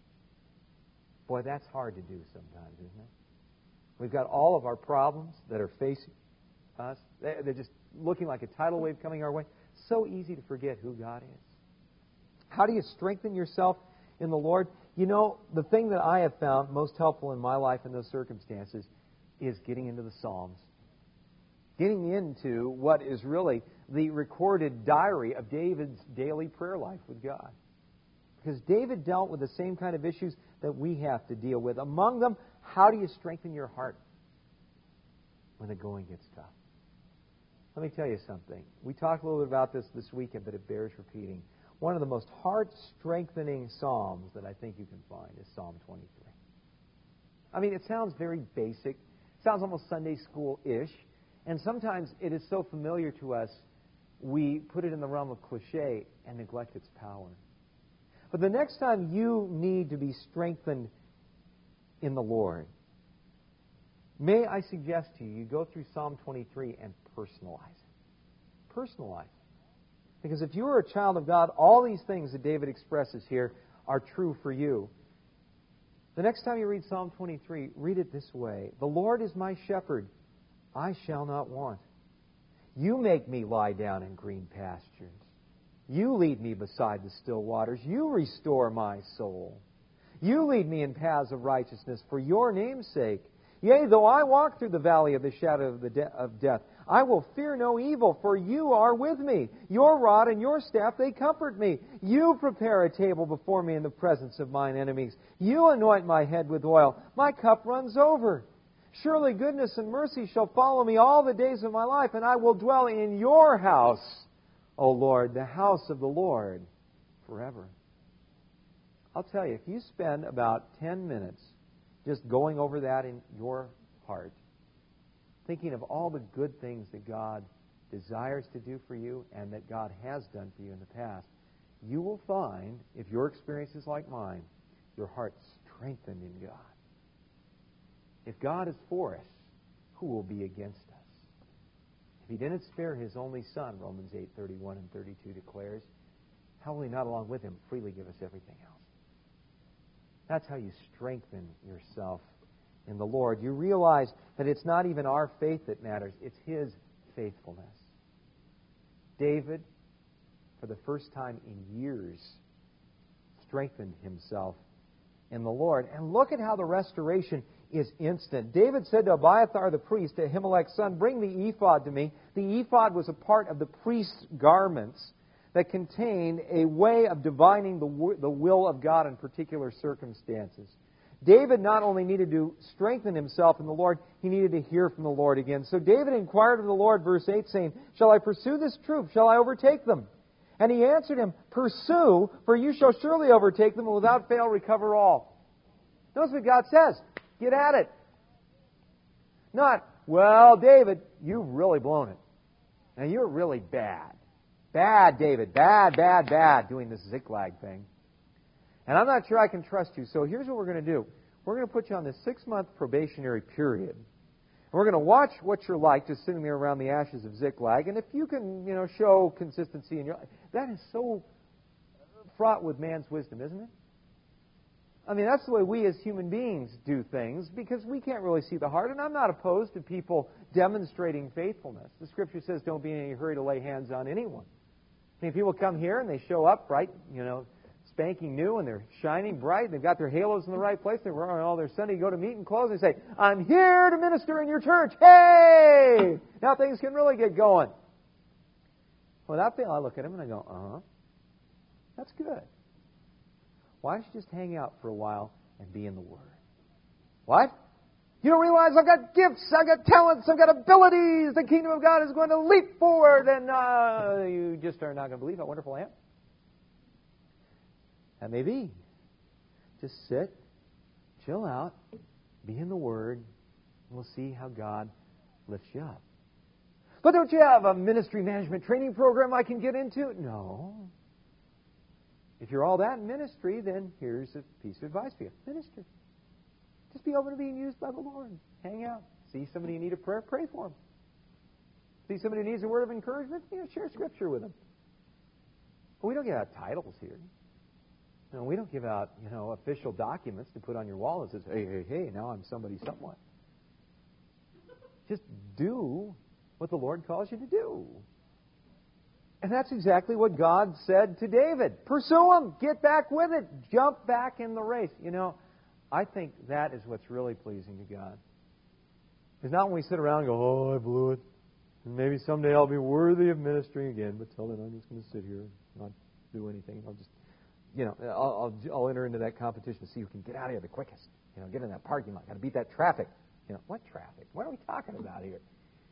Boy, that's hard to do sometimes, isn't it? We've got all of our problems that are facing us. They're just looking like a tidal wave coming our way. So easy to forget who God is. How do you strengthen yourself in the Lord? The thing that I have found most helpful in my life in those circumstances is getting into the Psalms. Getting into what is really the recorded diary of David's daily prayer life with God. Because David dealt with the same kind of issues that we have to deal with. Among them, how do you strengthen your heart when the going gets tough? Let me tell you something. We talked a little bit about this weekend, but it bears repeating. One of the most heart-strengthening psalms that I think you can find is Psalm 23. I mean, it sounds very basic. It sounds almost Sunday school-ish. And sometimes it is so familiar to us, we put it in the realm of cliche and neglect its power. But the next time you need to be strengthened in the Lord, may I suggest to you, you go through Psalm 23 and personalize it. Personalize it. Because if you are a child of God, all these things that David expresses here are true for you. The next time you read Psalm 23, read it this way. The Lord is my shepherd, I shall not want. You make me lie down in green pastures. You lead me beside the still waters. You restore my soul. You lead me in paths of righteousness for your name's sake. Yea, though I walk through the valley of the shadow of death, I will fear no evil, for you are with me. Your rod and your staff, they comfort me. You prepare a table before me in the presence of mine enemies. You anoint my head with oil. My cup runs over. Surely goodness and mercy shall follow me all the days of my life, and I will dwell in your house, O Lord, the house of the Lord, forever. I'll tell you, if you spend about 10 minutes just going over that in your heart, thinking of all the good things that God desires to do for you and that God has done for you in the past, you will find, if your experience is like mine, your heart strengthened in God. If God is for us, who will be against us? If He didn't spare His only Son, Romans 8:31 and 32 declares, how will He not along with Him freely give us everything else? That's how you strengthen yourself in the Lord. You realize that it's not even our faith that matters, it's His faithfulness. David, for the first time in years, strengthened himself in the Lord. And look at how the restoration is instant. David said to Abiathar the priest, to Ahimelech's son, "Bring the ephod to me." The ephod was a part of the priest's garments that contained a way of divining the will of God in particular circumstances. David not only needed to strengthen himself in the Lord, he needed to hear from the Lord again. So David inquired of the Lord, verse 8, saying, "Shall I pursue this troop? Shall I overtake them?" And he answered him, "Pursue, for you shall surely overtake them, and without fail recover all." Notice what God says. Get at it. Not, "Well, David, you've really blown it. Now, you're really bad. Bad, David. Bad, doing this Ziklag thing. And I'm not sure I can trust you, so here's what we're going to do. We're going to put you on this 6-month probationary period. And we're going to watch what you're like just sitting there around the ashes of Ziklag. And if you can, show consistency in your life." That is so fraught with man's wisdom, isn't it? I mean, that's the way we as human beings do things, because we can't really see the heart. And I'm not opposed to people demonstrating faithfulness. The Scripture says don't be in any hurry to lay hands on anyone. I mean, people come here and they show up bright, spanking new, and they're shining bright. They've got their halos in the right place. They're wearing all their Sunday go to meeting clothes. They say, "I'm here to minister in your church. Hey!" Now things can really get going. Well, that thing, I look at them and I go, that's good. Why don't you just hang out for a while and be in the Word? What? You don't realize I've got gifts, I've got talents, I've got abilities. The kingdom of God is going to leap forward, and you just are not going to believe how wonderful I am. That may be. Just sit, chill out, be in the Word, and we'll see how God lifts you up. But don't you have a ministry management training program I can get into? No. If you're all that in ministry, then here's a piece of advice for you. Minister. Just be open to being used by the Lord. Hang out. See somebody who needs a prayer, pray for them. See somebody who needs a word of encouragement, share Scripture with them. But we don't give out titles here. No, we don't give out, official documents to put on your wall that says, hey, now I'm somebody somewhat. Just do what the Lord calls you to do. And that's exactly what God said to David. Pursue him. Get back with it. Jump back in the race. I think that is what's really pleasing to God. It's not when we sit around and go, I blew it. And maybe someday I'll be worthy of ministering again. But till then, I'm just going to sit here and not do anything. I'll just, I'll enter into that competition to see who can get out of here the quickest. Get in that parking lot. Got to beat that traffic. What traffic? What are we talking about here?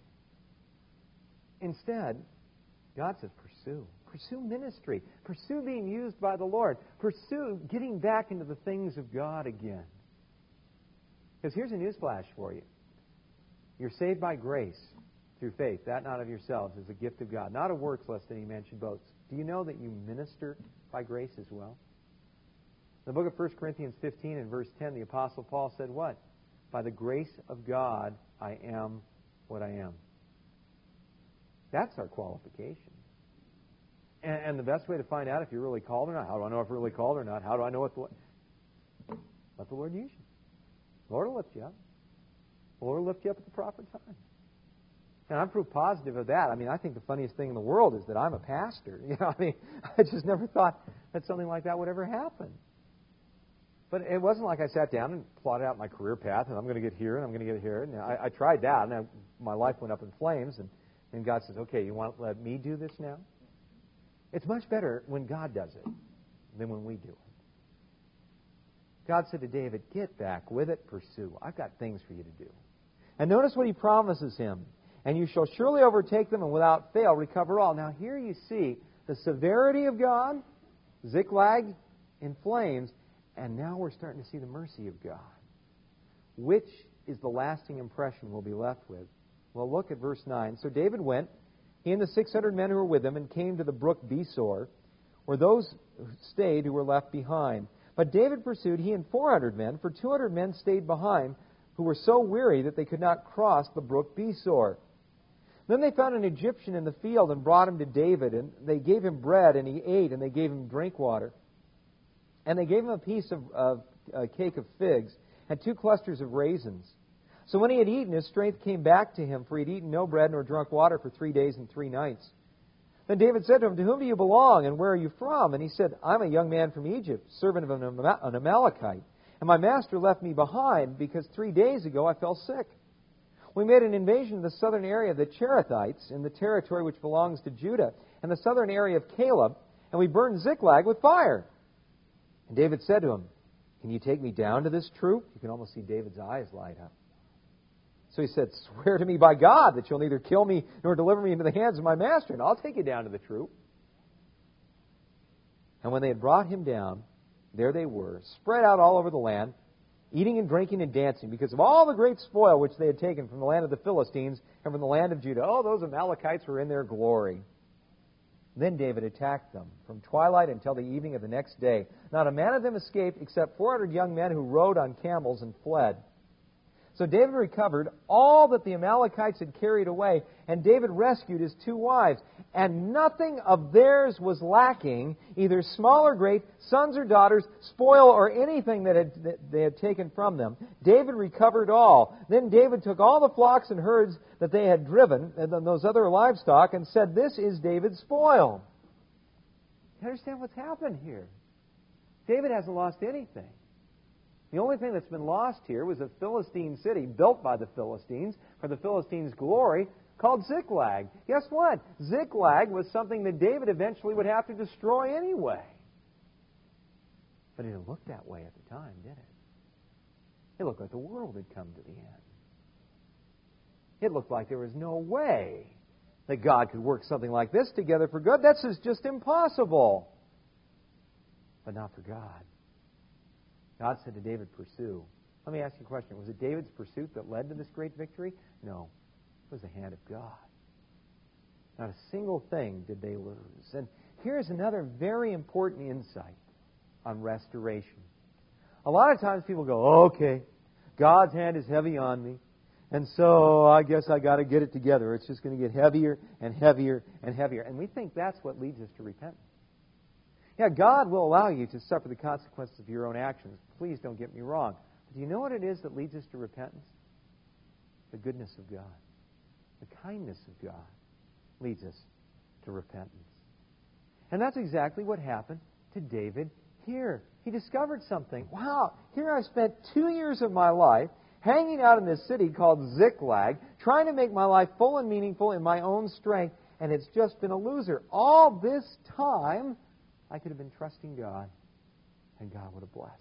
Instead, God says, pursue. Pursue ministry. Pursue being used by the Lord. Pursue getting back into the things of God again. Because here's a newsflash for you. You're saved by grace through faith, that not of yourselves, is a gift of God, not of works, lest any man should boast. Do you know that you minister by grace as well? In the book of 1 Corinthians 15 and verse 10, the Apostle Paul said what? By the grace of God, I am what I am. That's our qualification. And the best way to find out if you're really called or not, how do I know if you're really called or not? How do I know what let the Lord use you? The Lord will lift you up. The Lord will lift you up at the proper time. And I'm proof positive of that. I think the funniest thing in the world is that I'm a pastor. I just never thought that something like that would ever happen. But it wasn't like I sat down and plotted out my career path, and I'm going to get here, and I'm going to get here. And I tried that, and my life went up in flames, and God says, okay, you want to let me do this now? It's much better when God does it than when we do it. God said to David, get back with it, pursue. I've got things for you to do. And notice what he promises him. And you shall surely overtake them and without fail recover all. Now here you see the severity of God, Ziklag in flames, and now we're starting to see the mercy of God. Which is the lasting impression we'll be left with? Well, look at verse 9. So David went, he and the 600 men who were with him, and came to the brook Besor, where those stayed who were left behind. But David pursued, he and 400 men, for 200 men stayed behind, who were so weary that they could not cross the brook Besor. Then they found an Egyptian in the field and brought him to David, and they gave him bread, and he ate, and they gave him drink water. And they gave him a piece of a cake of figs and 2 clusters of raisins. So when he had eaten, his strength came back to him, for he had eaten no bread nor drunk water for 3 days and 3 nights. Then David said to him, "To whom do you belong, and where are you from?" And he said, "I'm a young man from Egypt, servant of an Amalekite. And my master left me behind because 3 days ago I fell sick. We made an invasion of the southern area of the Cherethites in the territory which belongs to Judah, and the southern area of Caleb, and we burned Ziklag with fire." And David said to him, "Can you take me down to this troop?" You can almost see David's eyes light up. So he said, "Swear to me by God that you'll neither kill me nor deliver me into the hands of my master, and I'll take you down to the troop." And when they had brought him down, there they were, spread out all over the land, eating and drinking and dancing, because of all the great spoil which they had taken from the land of the Philistines and from the land of Judah. Oh, those Amalekites were in their glory. Then David attacked them from twilight until the evening of the next day. Not a man of them escaped except 400 young men who rode on camels and fled. So David recovered all that the Amalekites had carried away, and David rescued his 2 wives. And nothing of theirs was lacking, either small or great, sons or daughters, spoil or anything that they had taken from them. David recovered all. Then David took all the flocks and herds that they had driven, and those other livestock, and said, "This is David's spoil." You understand what's happened here? David hasn't lost anything. The only thing that's been lost here was a Philistine city built by the Philistines for the Philistines' glory called Ziklag. Guess what? Ziklag was something that David eventually would have to destroy anyway. But it didn't look that way at the time, did it? It looked like the world had come to the end. It looked like there was no way that God could work something like this together for good. That's just impossible. But not for God. God said to David, "Pursue." Let me ask you a question. Was it David's pursuit that led to this great victory? No. It was the hand of God. Not a single thing did they lose. And here's another very important insight on restoration. A lot of times people go, "Okay, God's hand is heavy on me, and so I guess I got to get it together. It's just going to get heavier and heavier and heavier." And we think that's what leads us to repentance. Yeah, God will allow you to suffer the consequences of your own actions. Please don't get me wrong. But do you know what it is that leads us to repentance? The goodness of God. The kindness of God leads us to repentance. And that's exactly what happened to David here. He discovered something. Wow, here I spent 2 years of my life hanging out in this city called Ziklag, trying to make my life full and meaningful in my own strength, and it's just been a loser. All this time, I could have been trusting God, and God would have blessed.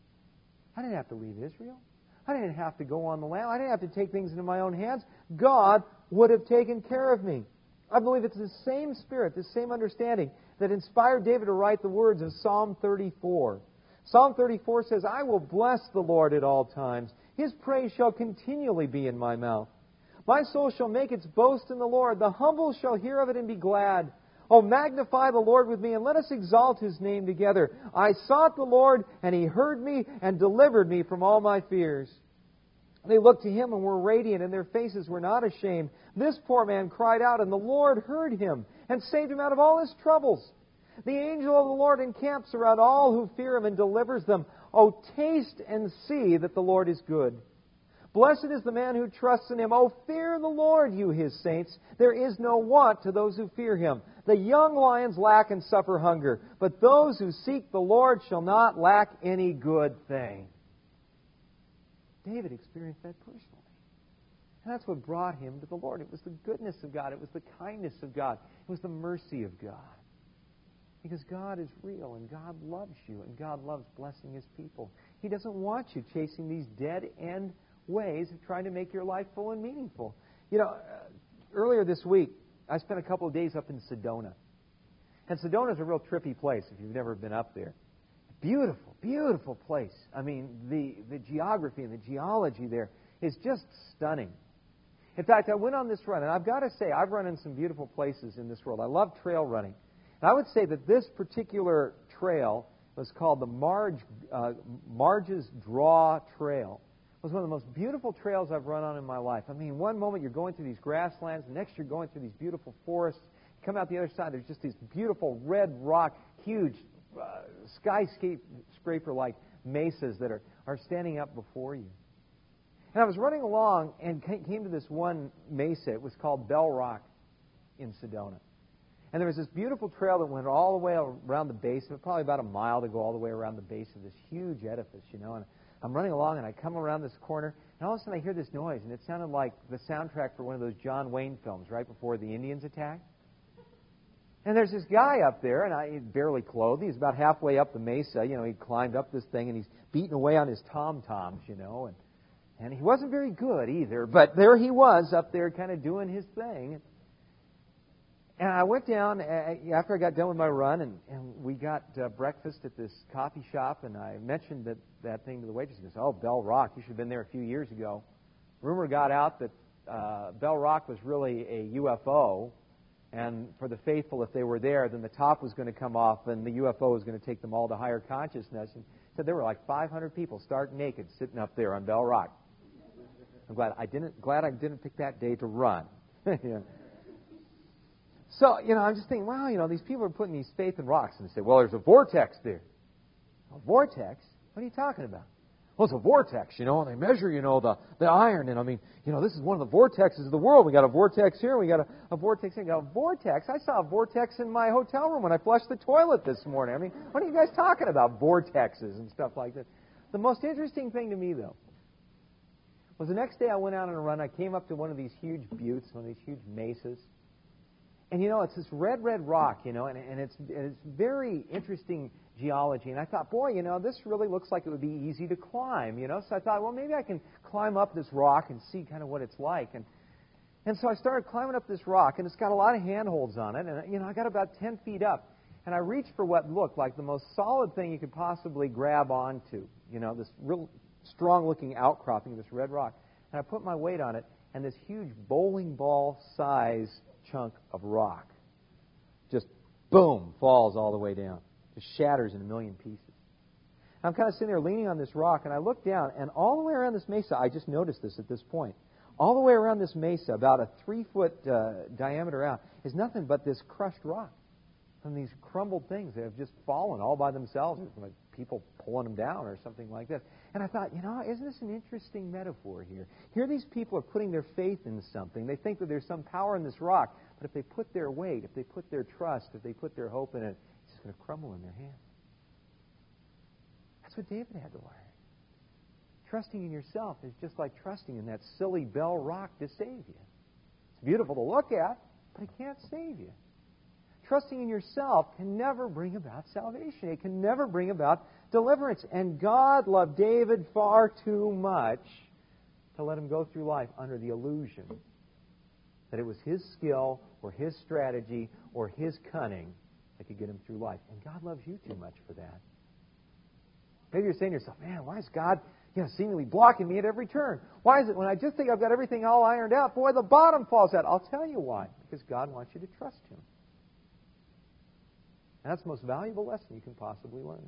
I didn't have to leave Israel. I didn't have to go on the land. I didn't have to take things into my own hands. God would have taken care of me. I believe it's the same spirit, the same understanding that inspired David to write the words of Psalm 34. Psalm 34 says, "I will bless the Lord at all times. His praise shall continually be in my mouth. My soul shall make its boast in the Lord. The humble shall hear of it and be glad. Oh, magnify the Lord with me, and let us exalt His name together. I sought the Lord, and He heard me and delivered me from all my fears. They looked to Him and were radiant, and their faces were not ashamed. This poor man cried out, and the Lord heard him and saved him out of all his troubles. The angel of the Lord encamps around all who fear Him and delivers them. Oh, taste and see that the Lord is good. Blessed is the man who trusts in Him. Oh, fear the Lord, you His saints. There is no want to those who fear Him. The young lions lack and suffer hunger, but those who seek the Lord shall not lack any good thing." David experienced that personally. And that's what brought him to the Lord. It was the goodness of God. It was the kindness of God. It was the mercy of God. Because God is real, and God loves you, and God loves blessing His people. He doesn't want you chasing these dead-end ways of trying to make your life full and meaningful. You know, earlier this week, I spent a couple of days up in Sedona. And Sedona is a real trippy place if you've never been up there. Beautiful, beautiful place. I mean, the geography and the geology there is just stunning. In fact, I went on this run, and I've got to say, I've run in some beautiful places in this world. I love trail running. And I would say that this particular trail was called the Marge's Draw Trail. It was one of the most beautiful trails I've run on in my life. I mean, one moment you're going through these grasslands, the next you're going through these beautiful forests. You come out the other side, there's just these beautiful red rock, huge skyscraper-like mesas that are standing up before you. And I was running along and came to this one mesa. It was called Bell Rock in Sedona. And there was this beautiful trail that went all the way around the base of it, probably about a mile to go all the way around the base of this huge edifice, And I'm running along, and I come around this corner, and all of a sudden I hear this noise, and it sounded like the soundtrack for one of those John Wayne films right before the Indians attacked. And there's this guy up there, and he's barely clothed. He's about halfway up the mesa. He climbed up this thing, and he's beating away on his tom-toms, And he wasn't very good either, but there he was up there kind of doing his thing. And I went down after I got done with my run, and we got breakfast at this coffee shop, and I mentioned that thing to the waitress. She goes, "Oh, Bell Rock, you should have been there a few years ago." Rumor got out that Bell Rock was really a UFO, and for the faithful, if they were there, then the top was going to come off, and the UFO was going to take them all to higher consciousness. And said there were like 500 people stark naked sitting up there on Bell Rock. I'm glad I didn't pick that day to run. Yeah. So, I'm just thinking, wow, these people are putting these faith in rocks. And they say, well, there's a vortex there. A vortex? What are you talking about? Well, it's a vortex, and they measure, the iron. And this is one of the vortexes of the world. We got a vortex here, we got a vortex here. We got a vortex? I saw a vortex in my hotel room when I flushed the toilet this morning. What are you guys talking about, vortexes and stuff like that? The most interesting thing to me, though, was the next day I went out on a run. I came up to one of these huge buttes, one of these huge mesas. And, it's this red rock, and it's very interesting geology. And I thought, boy, this really looks like it would be easy to climb, So I thought, well, maybe I can climb up this rock and see kind of what it's like. And so I started climbing up this rock, and it's got a lot of handholds on it. And, I got about 10 feet up. And I reached for what looked like the most solid thing you could possibly grab onto, this real strong-looking outcropping of this red rock. And I put my weight on it, and this huge bowling ball size chunk of rock just, boom, falls all the way down. Just shatters in a million pieces. I'm kind of sitting there leaning on this rock, and I look down, and all the way around this mesa, I just noticed this at this point, all the way around this mesa, about a 3-foot diameter out, is nothing but this crushed rock from these crumbled things that have just fallen all by themselves, like people pulling them down or something like that. And I thought, isn't this an interesting metaphor here? Here these people are putting their faith in something. They think that there's some power in this rock, but if they put their weight, if they put their trust, if they put their hope in it, it's just going to crumble in their hands. That's what David had to learn. Trusting in yourself is just like trusting in that silly Bell Rock to save you. It's beautiful to look at, but it can't save you. Trusting in yourself can never bring about salvation. It can never bring about deliverance. And God loved David far too much to let him go through life under the illusion that it was his skill or his strategy or his cunning that could get him through life. And God loves you too much for that. Maybe you're saying to yourself, man, why is God seemingly blocking me at every turn? Why is it when I just think I've got everything all ironed out, boy, the bottom falls out? I'll tell you why. Because God wants you to trust Him. And that's the most valuable lesson you can possibly learn.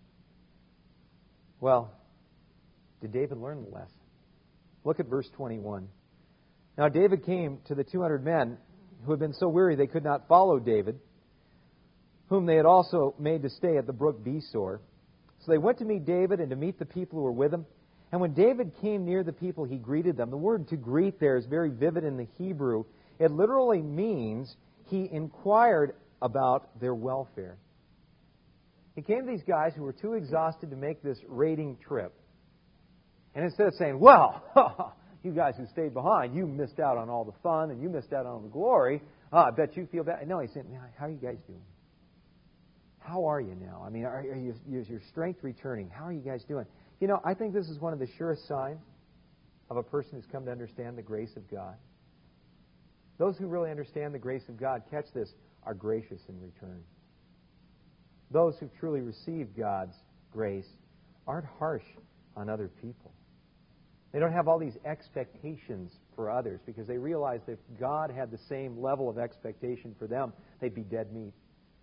Well, did David learn the lesson? Look at verse 21. Now David came to the 200 men who had been so weary they could not follow David, whom they had also made to stay at the brook Besor. So they went to meet David and to meet the people who were with him. And when David came near the people, he greeted them. The word to greet there is very vivid in the Hebrew. It literally means he inquired about their welfare. He came to these guys who were too exhausted to make this raiding trip. And instead of saying, well, you guys who stayed behind, you missed out on all the fun and you missed out on all the glory. I bet you feel bad. No, he said, how are you guys doing? How are you now? Is your strength returning? How are you guys doing? I think this is one of the surest signs of a person who's come to understand the grace of God. Those who really understand the grace of God, catch this, are gracious in return. Those who truly receive God's grace aren't harsh on other people. They don't have all these expectations for others because they realize that if God had the same level of expectation for them, they'd be dead meat.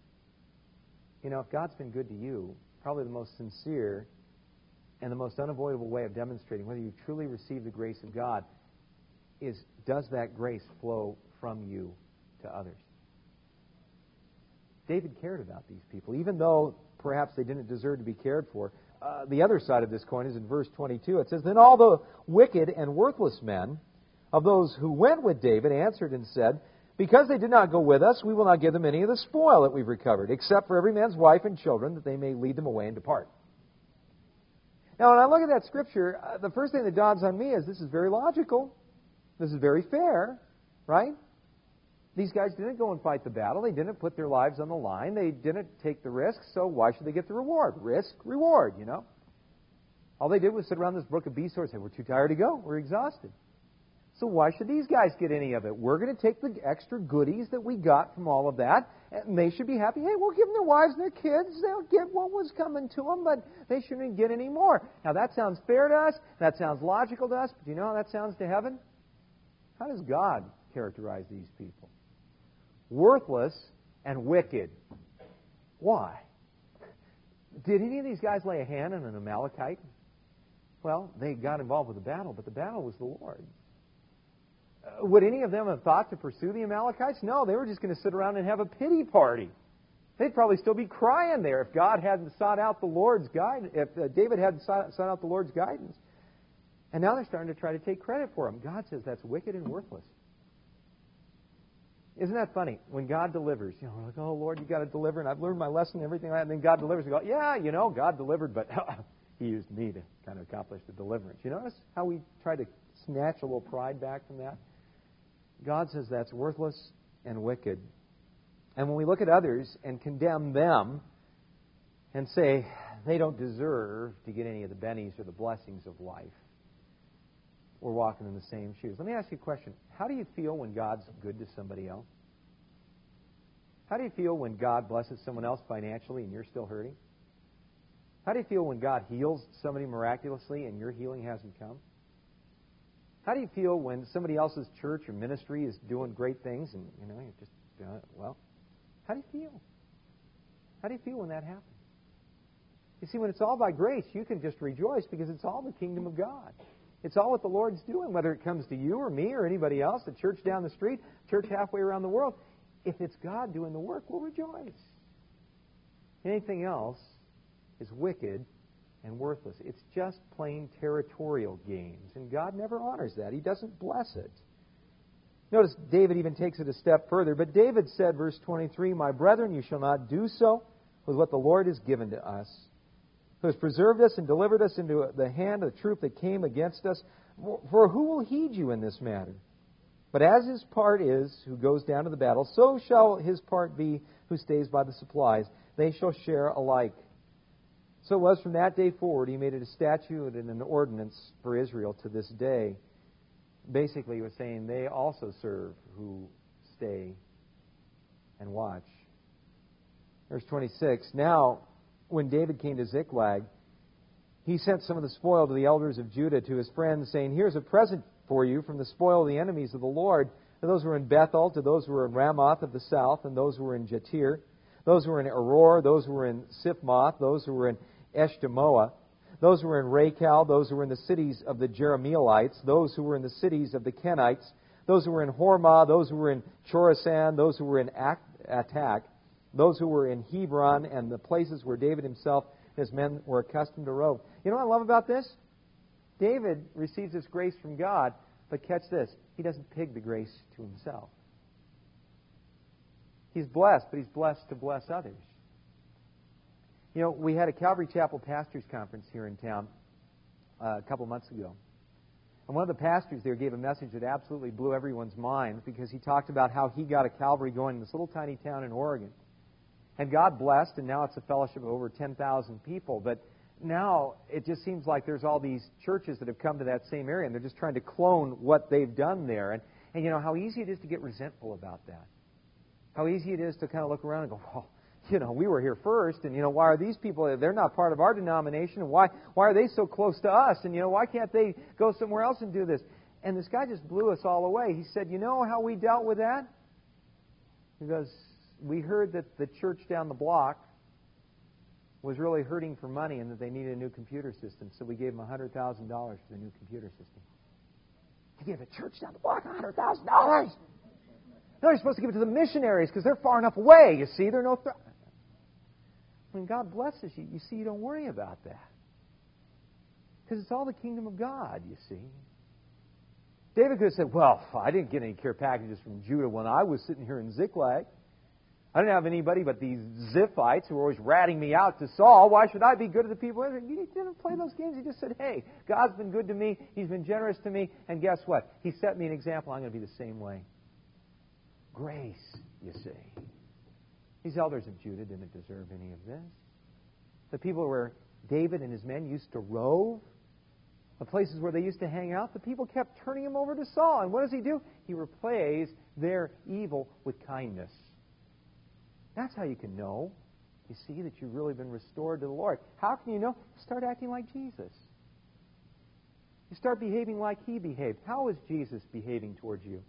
If God's been good to you, probably the most sincere and the most unavoidable way of demonstrating whether you truly receive the grace of God is, does that grace flow from you to others? David cared about these people. Even though perhaps they didn't deserve to be cared for, the other side of this coin is in verse 22. It says, "Then all the wicked and worthless men of those who went with David answered and said, 'Because they did not go with us, we will not give them any of the spoil that we've recovered, except for every man's wife and children, that they may lead them away and depart.'" Now, when I look at that scripture, the first thing that dawns on me is this is very logical. This is very fair, right? These guys didn't go and fight the battle. They didn't put their lives on the line. They didn't take the risk, so why should they get the reward? Risk, reward, you know. All they did was sit around this brook of Besor and say, "We're too tired to go. We're exhausted." So why should these guys get any of it? We're going to take the extra goodies that we got from all of that, and they should be happy. Hey, we'll give them their wives and their kids. They'll get what was coming to them, but they shouldn't get any more. Now, that sounds fair to us. That sounds logical to us. But do you know how that sounds to heaven? How does God characterize these people? Worthless and wicked. Why? Did any of these guys lay a hand on an Amalekite? Well, they got involved with the battle, but the battle was the Lord's. Would any of them have thought to pursue the Amalekites? No, they were just going to sit around and have a pity party. They'd probably still be crying there if God hadn't sought out the Lord's guidance, if David hadn't sought out the Lord's guidance. And now they're starting to try to take credit for him. God says that's wicked and worthless. Isn't that funny? When God delivers, we're like, "Oh, Lord, you got to deliver, and I've learned my lesson and everything like that." And then God delivers, and go, "Yeah, God delivered, but He used me to kind of accomplish the deliverance." You notice how we try to snatch a little pride back from that? God says that's worthless and wicked. And when we look at others and condemn them and say they don't deserve to get any of the bennies or the blessings of life, we're walking in the same shoes. Let me ask you a question. How do you feel when God's good to somebody else? How do you feel when God blesses someone else financially and you're still hurting? How do you feel when God heals somebody miraculously and your healing hasn't come? How do you feel when somebody else's church or ministry is doing great things and you're just well? How do you feel? How do you feel when that happens? You see, when it's all by grace, you can just rejoice because it's all the kingdom of God. It's all what the Lord's doing, whether it comes to you or me or anybody else, the church down the street, church halfway around the world. If it's God doing the work, we'll rejoice. Anything else is wicked and worthless. It's just plain territorial gains, and God never honors that. He doesn't bless it. Notice David even takes it a step further. But David said, verse 23, "My brethren, you shall not do so with what the Lord has given to us, who has preserved us and delivered us into the hand of the troop that came against us. For who will heed you in this matter? But as his part is who goes down to the battle, so shall his part be who stays by the supplies. They shall share alike." So it was from that day forward, he made it a statute and an ordinance for Israel to this day. Basically, he was saying they also serve who stay and watch. Verse 26, "Now, when David came to Ziklag, he sent some of the spoil to the elders of Judah, to his friends, saying, 'Here's a present for you from the spoil of the enemies of the Lord, to those who were in Bethel, to those who were in Ramoth of the south, and those who were in Jatir, those who were in Auror, those who were in Siphmoth, those who were in Eshtemoa, those who were in Rachel, those who were in the cities of the Jerahmeelites, those who were in the cities of the Kenites, those who were in Hormah, those who were in Chorasan, those who were in Atak, those who were in Hebron, and the places where David himself and his men were accustomed to rove.'" You know what I love about this? David receives this grace from God, but catch this, he doesn't pig the grace to himself. He's blessed, but he's blessed to bless others. We had a Calvary Chapel Pastors Conference here in town a couple months ago. And one of the pastors there gave a message that absolutely blew everyone's mind because he talked about how he got a Calvary going in this little tiny town in Oregon. And God blessed, and now it's a fellowship of over 10,000 people. But now it just seems like there's all these churches that have come to that same area, and they're just trying to clone what they've done there. And how easy it is to get resentful about that. How easy it is to kind of look around and go, "Well, we were here first, and, why are these people, they're not part of our denomination, and why are they so close to us, and, why can't they go somewhere else and do this?" And this guy just blew us all away. He said, "You know how we dealt with that?" He goes, "We heard that the church down the block was really hurting for money and that they needed a new computer system, so we gave them $100,000 for the new computer system." You give a church down the block $100,000? No, you're supposed to give it to the missionaries because they're far enough away, you see. They're no... When God blesses you, you see, you don't worry about that. Because it's all the kingdom of God, you see. David could have said, well, I didn't get any care packages from Judah when I was sitting here in Ziklag. I didn't have anybody but these Ziphites who were always ratting me out to Saul. Why should I be good to the people? He didn't play those games. He just said, hey, God's been good to me. He's been generous to me. And guess what? He set me an example. I'm going to be the same way. Grace, you see. These elders of Judah didn't deserve any of this. The people where David and his men used to rove, the places where they used to hang out, the people kept turning him over to Saul. And what does he do? He replays their evil with kindness. That's how you can know, you see, that you've really been restored to the Lord. How can you know? Start acting like Jesus. You start behaving like He behaved. How is Jesus behaving towards you?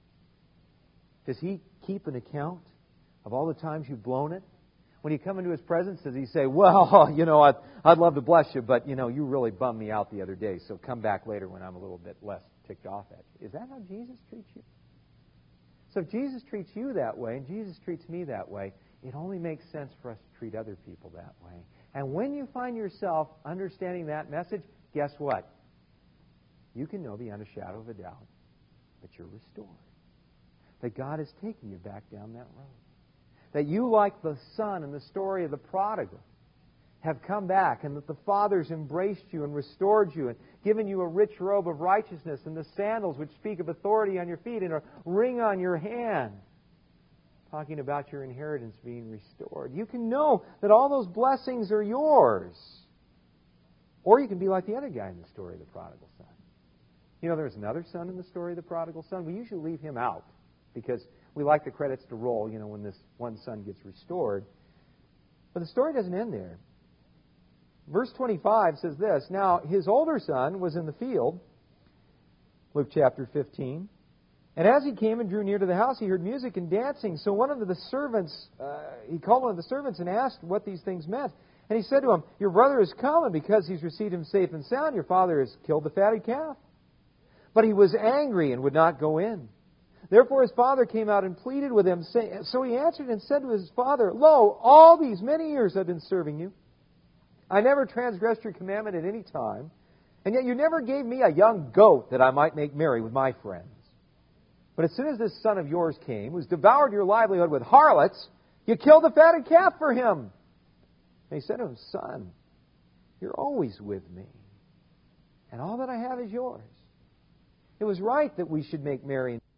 Does He keep an account of all the times you've blown it? When you come into His presence, does He say, well, I'd love to bless you, but, you really bummed me out the other day, so come back later when I'm a little bit less ticked off at you? Is that how Jesus treats you? So if Jesus treats you that way, and Jesus treats me that way, it only makes sense for us to treat other people that way. And when you find yourself understanding that message, guess what? You can know beyond a shadow of a doubt that you're restored. That God has taken you back down that road. That you, like the son in the story of the prodigal, have come back, and that the Father's embraced you and restored you and given you a rich robe of righteousness and the sandals which speak of authority on your feet and a ring on your hand, talking about your inheritance being restored. You can know that all those blessings are yours. Or you can be like the other guy in the story of the prodigal son. There's another son in the story of the prodigal son. We usually leave him out because we like the credits to roll, when this one son gets restored. But the story doesn't end there. Verse 25 says this, now his older son was in the field, Luke chapter 15, and as he came and drew near to the house, he heard music and dancing. So one of the servants, he called one of the servants and asked what these things meant. And he said to him, your brother has come, and because he's received him safe and sound, your father has killed the fatted calf. But he was angry and would not go in. Therefore his father came out and pleaded with him. So he answered and said to his father, lo, all these many years I've been serving you. I never transgressed your commandment at any time, and yet you never gave me a young goat that I might make merry with my friends. But as soon as this son of yours came, who's devoured your livelihood with harlots, you killed the fatted calf for him. And he said to him, son, you're always with me, and all that I have is yours. It was right that we should make merry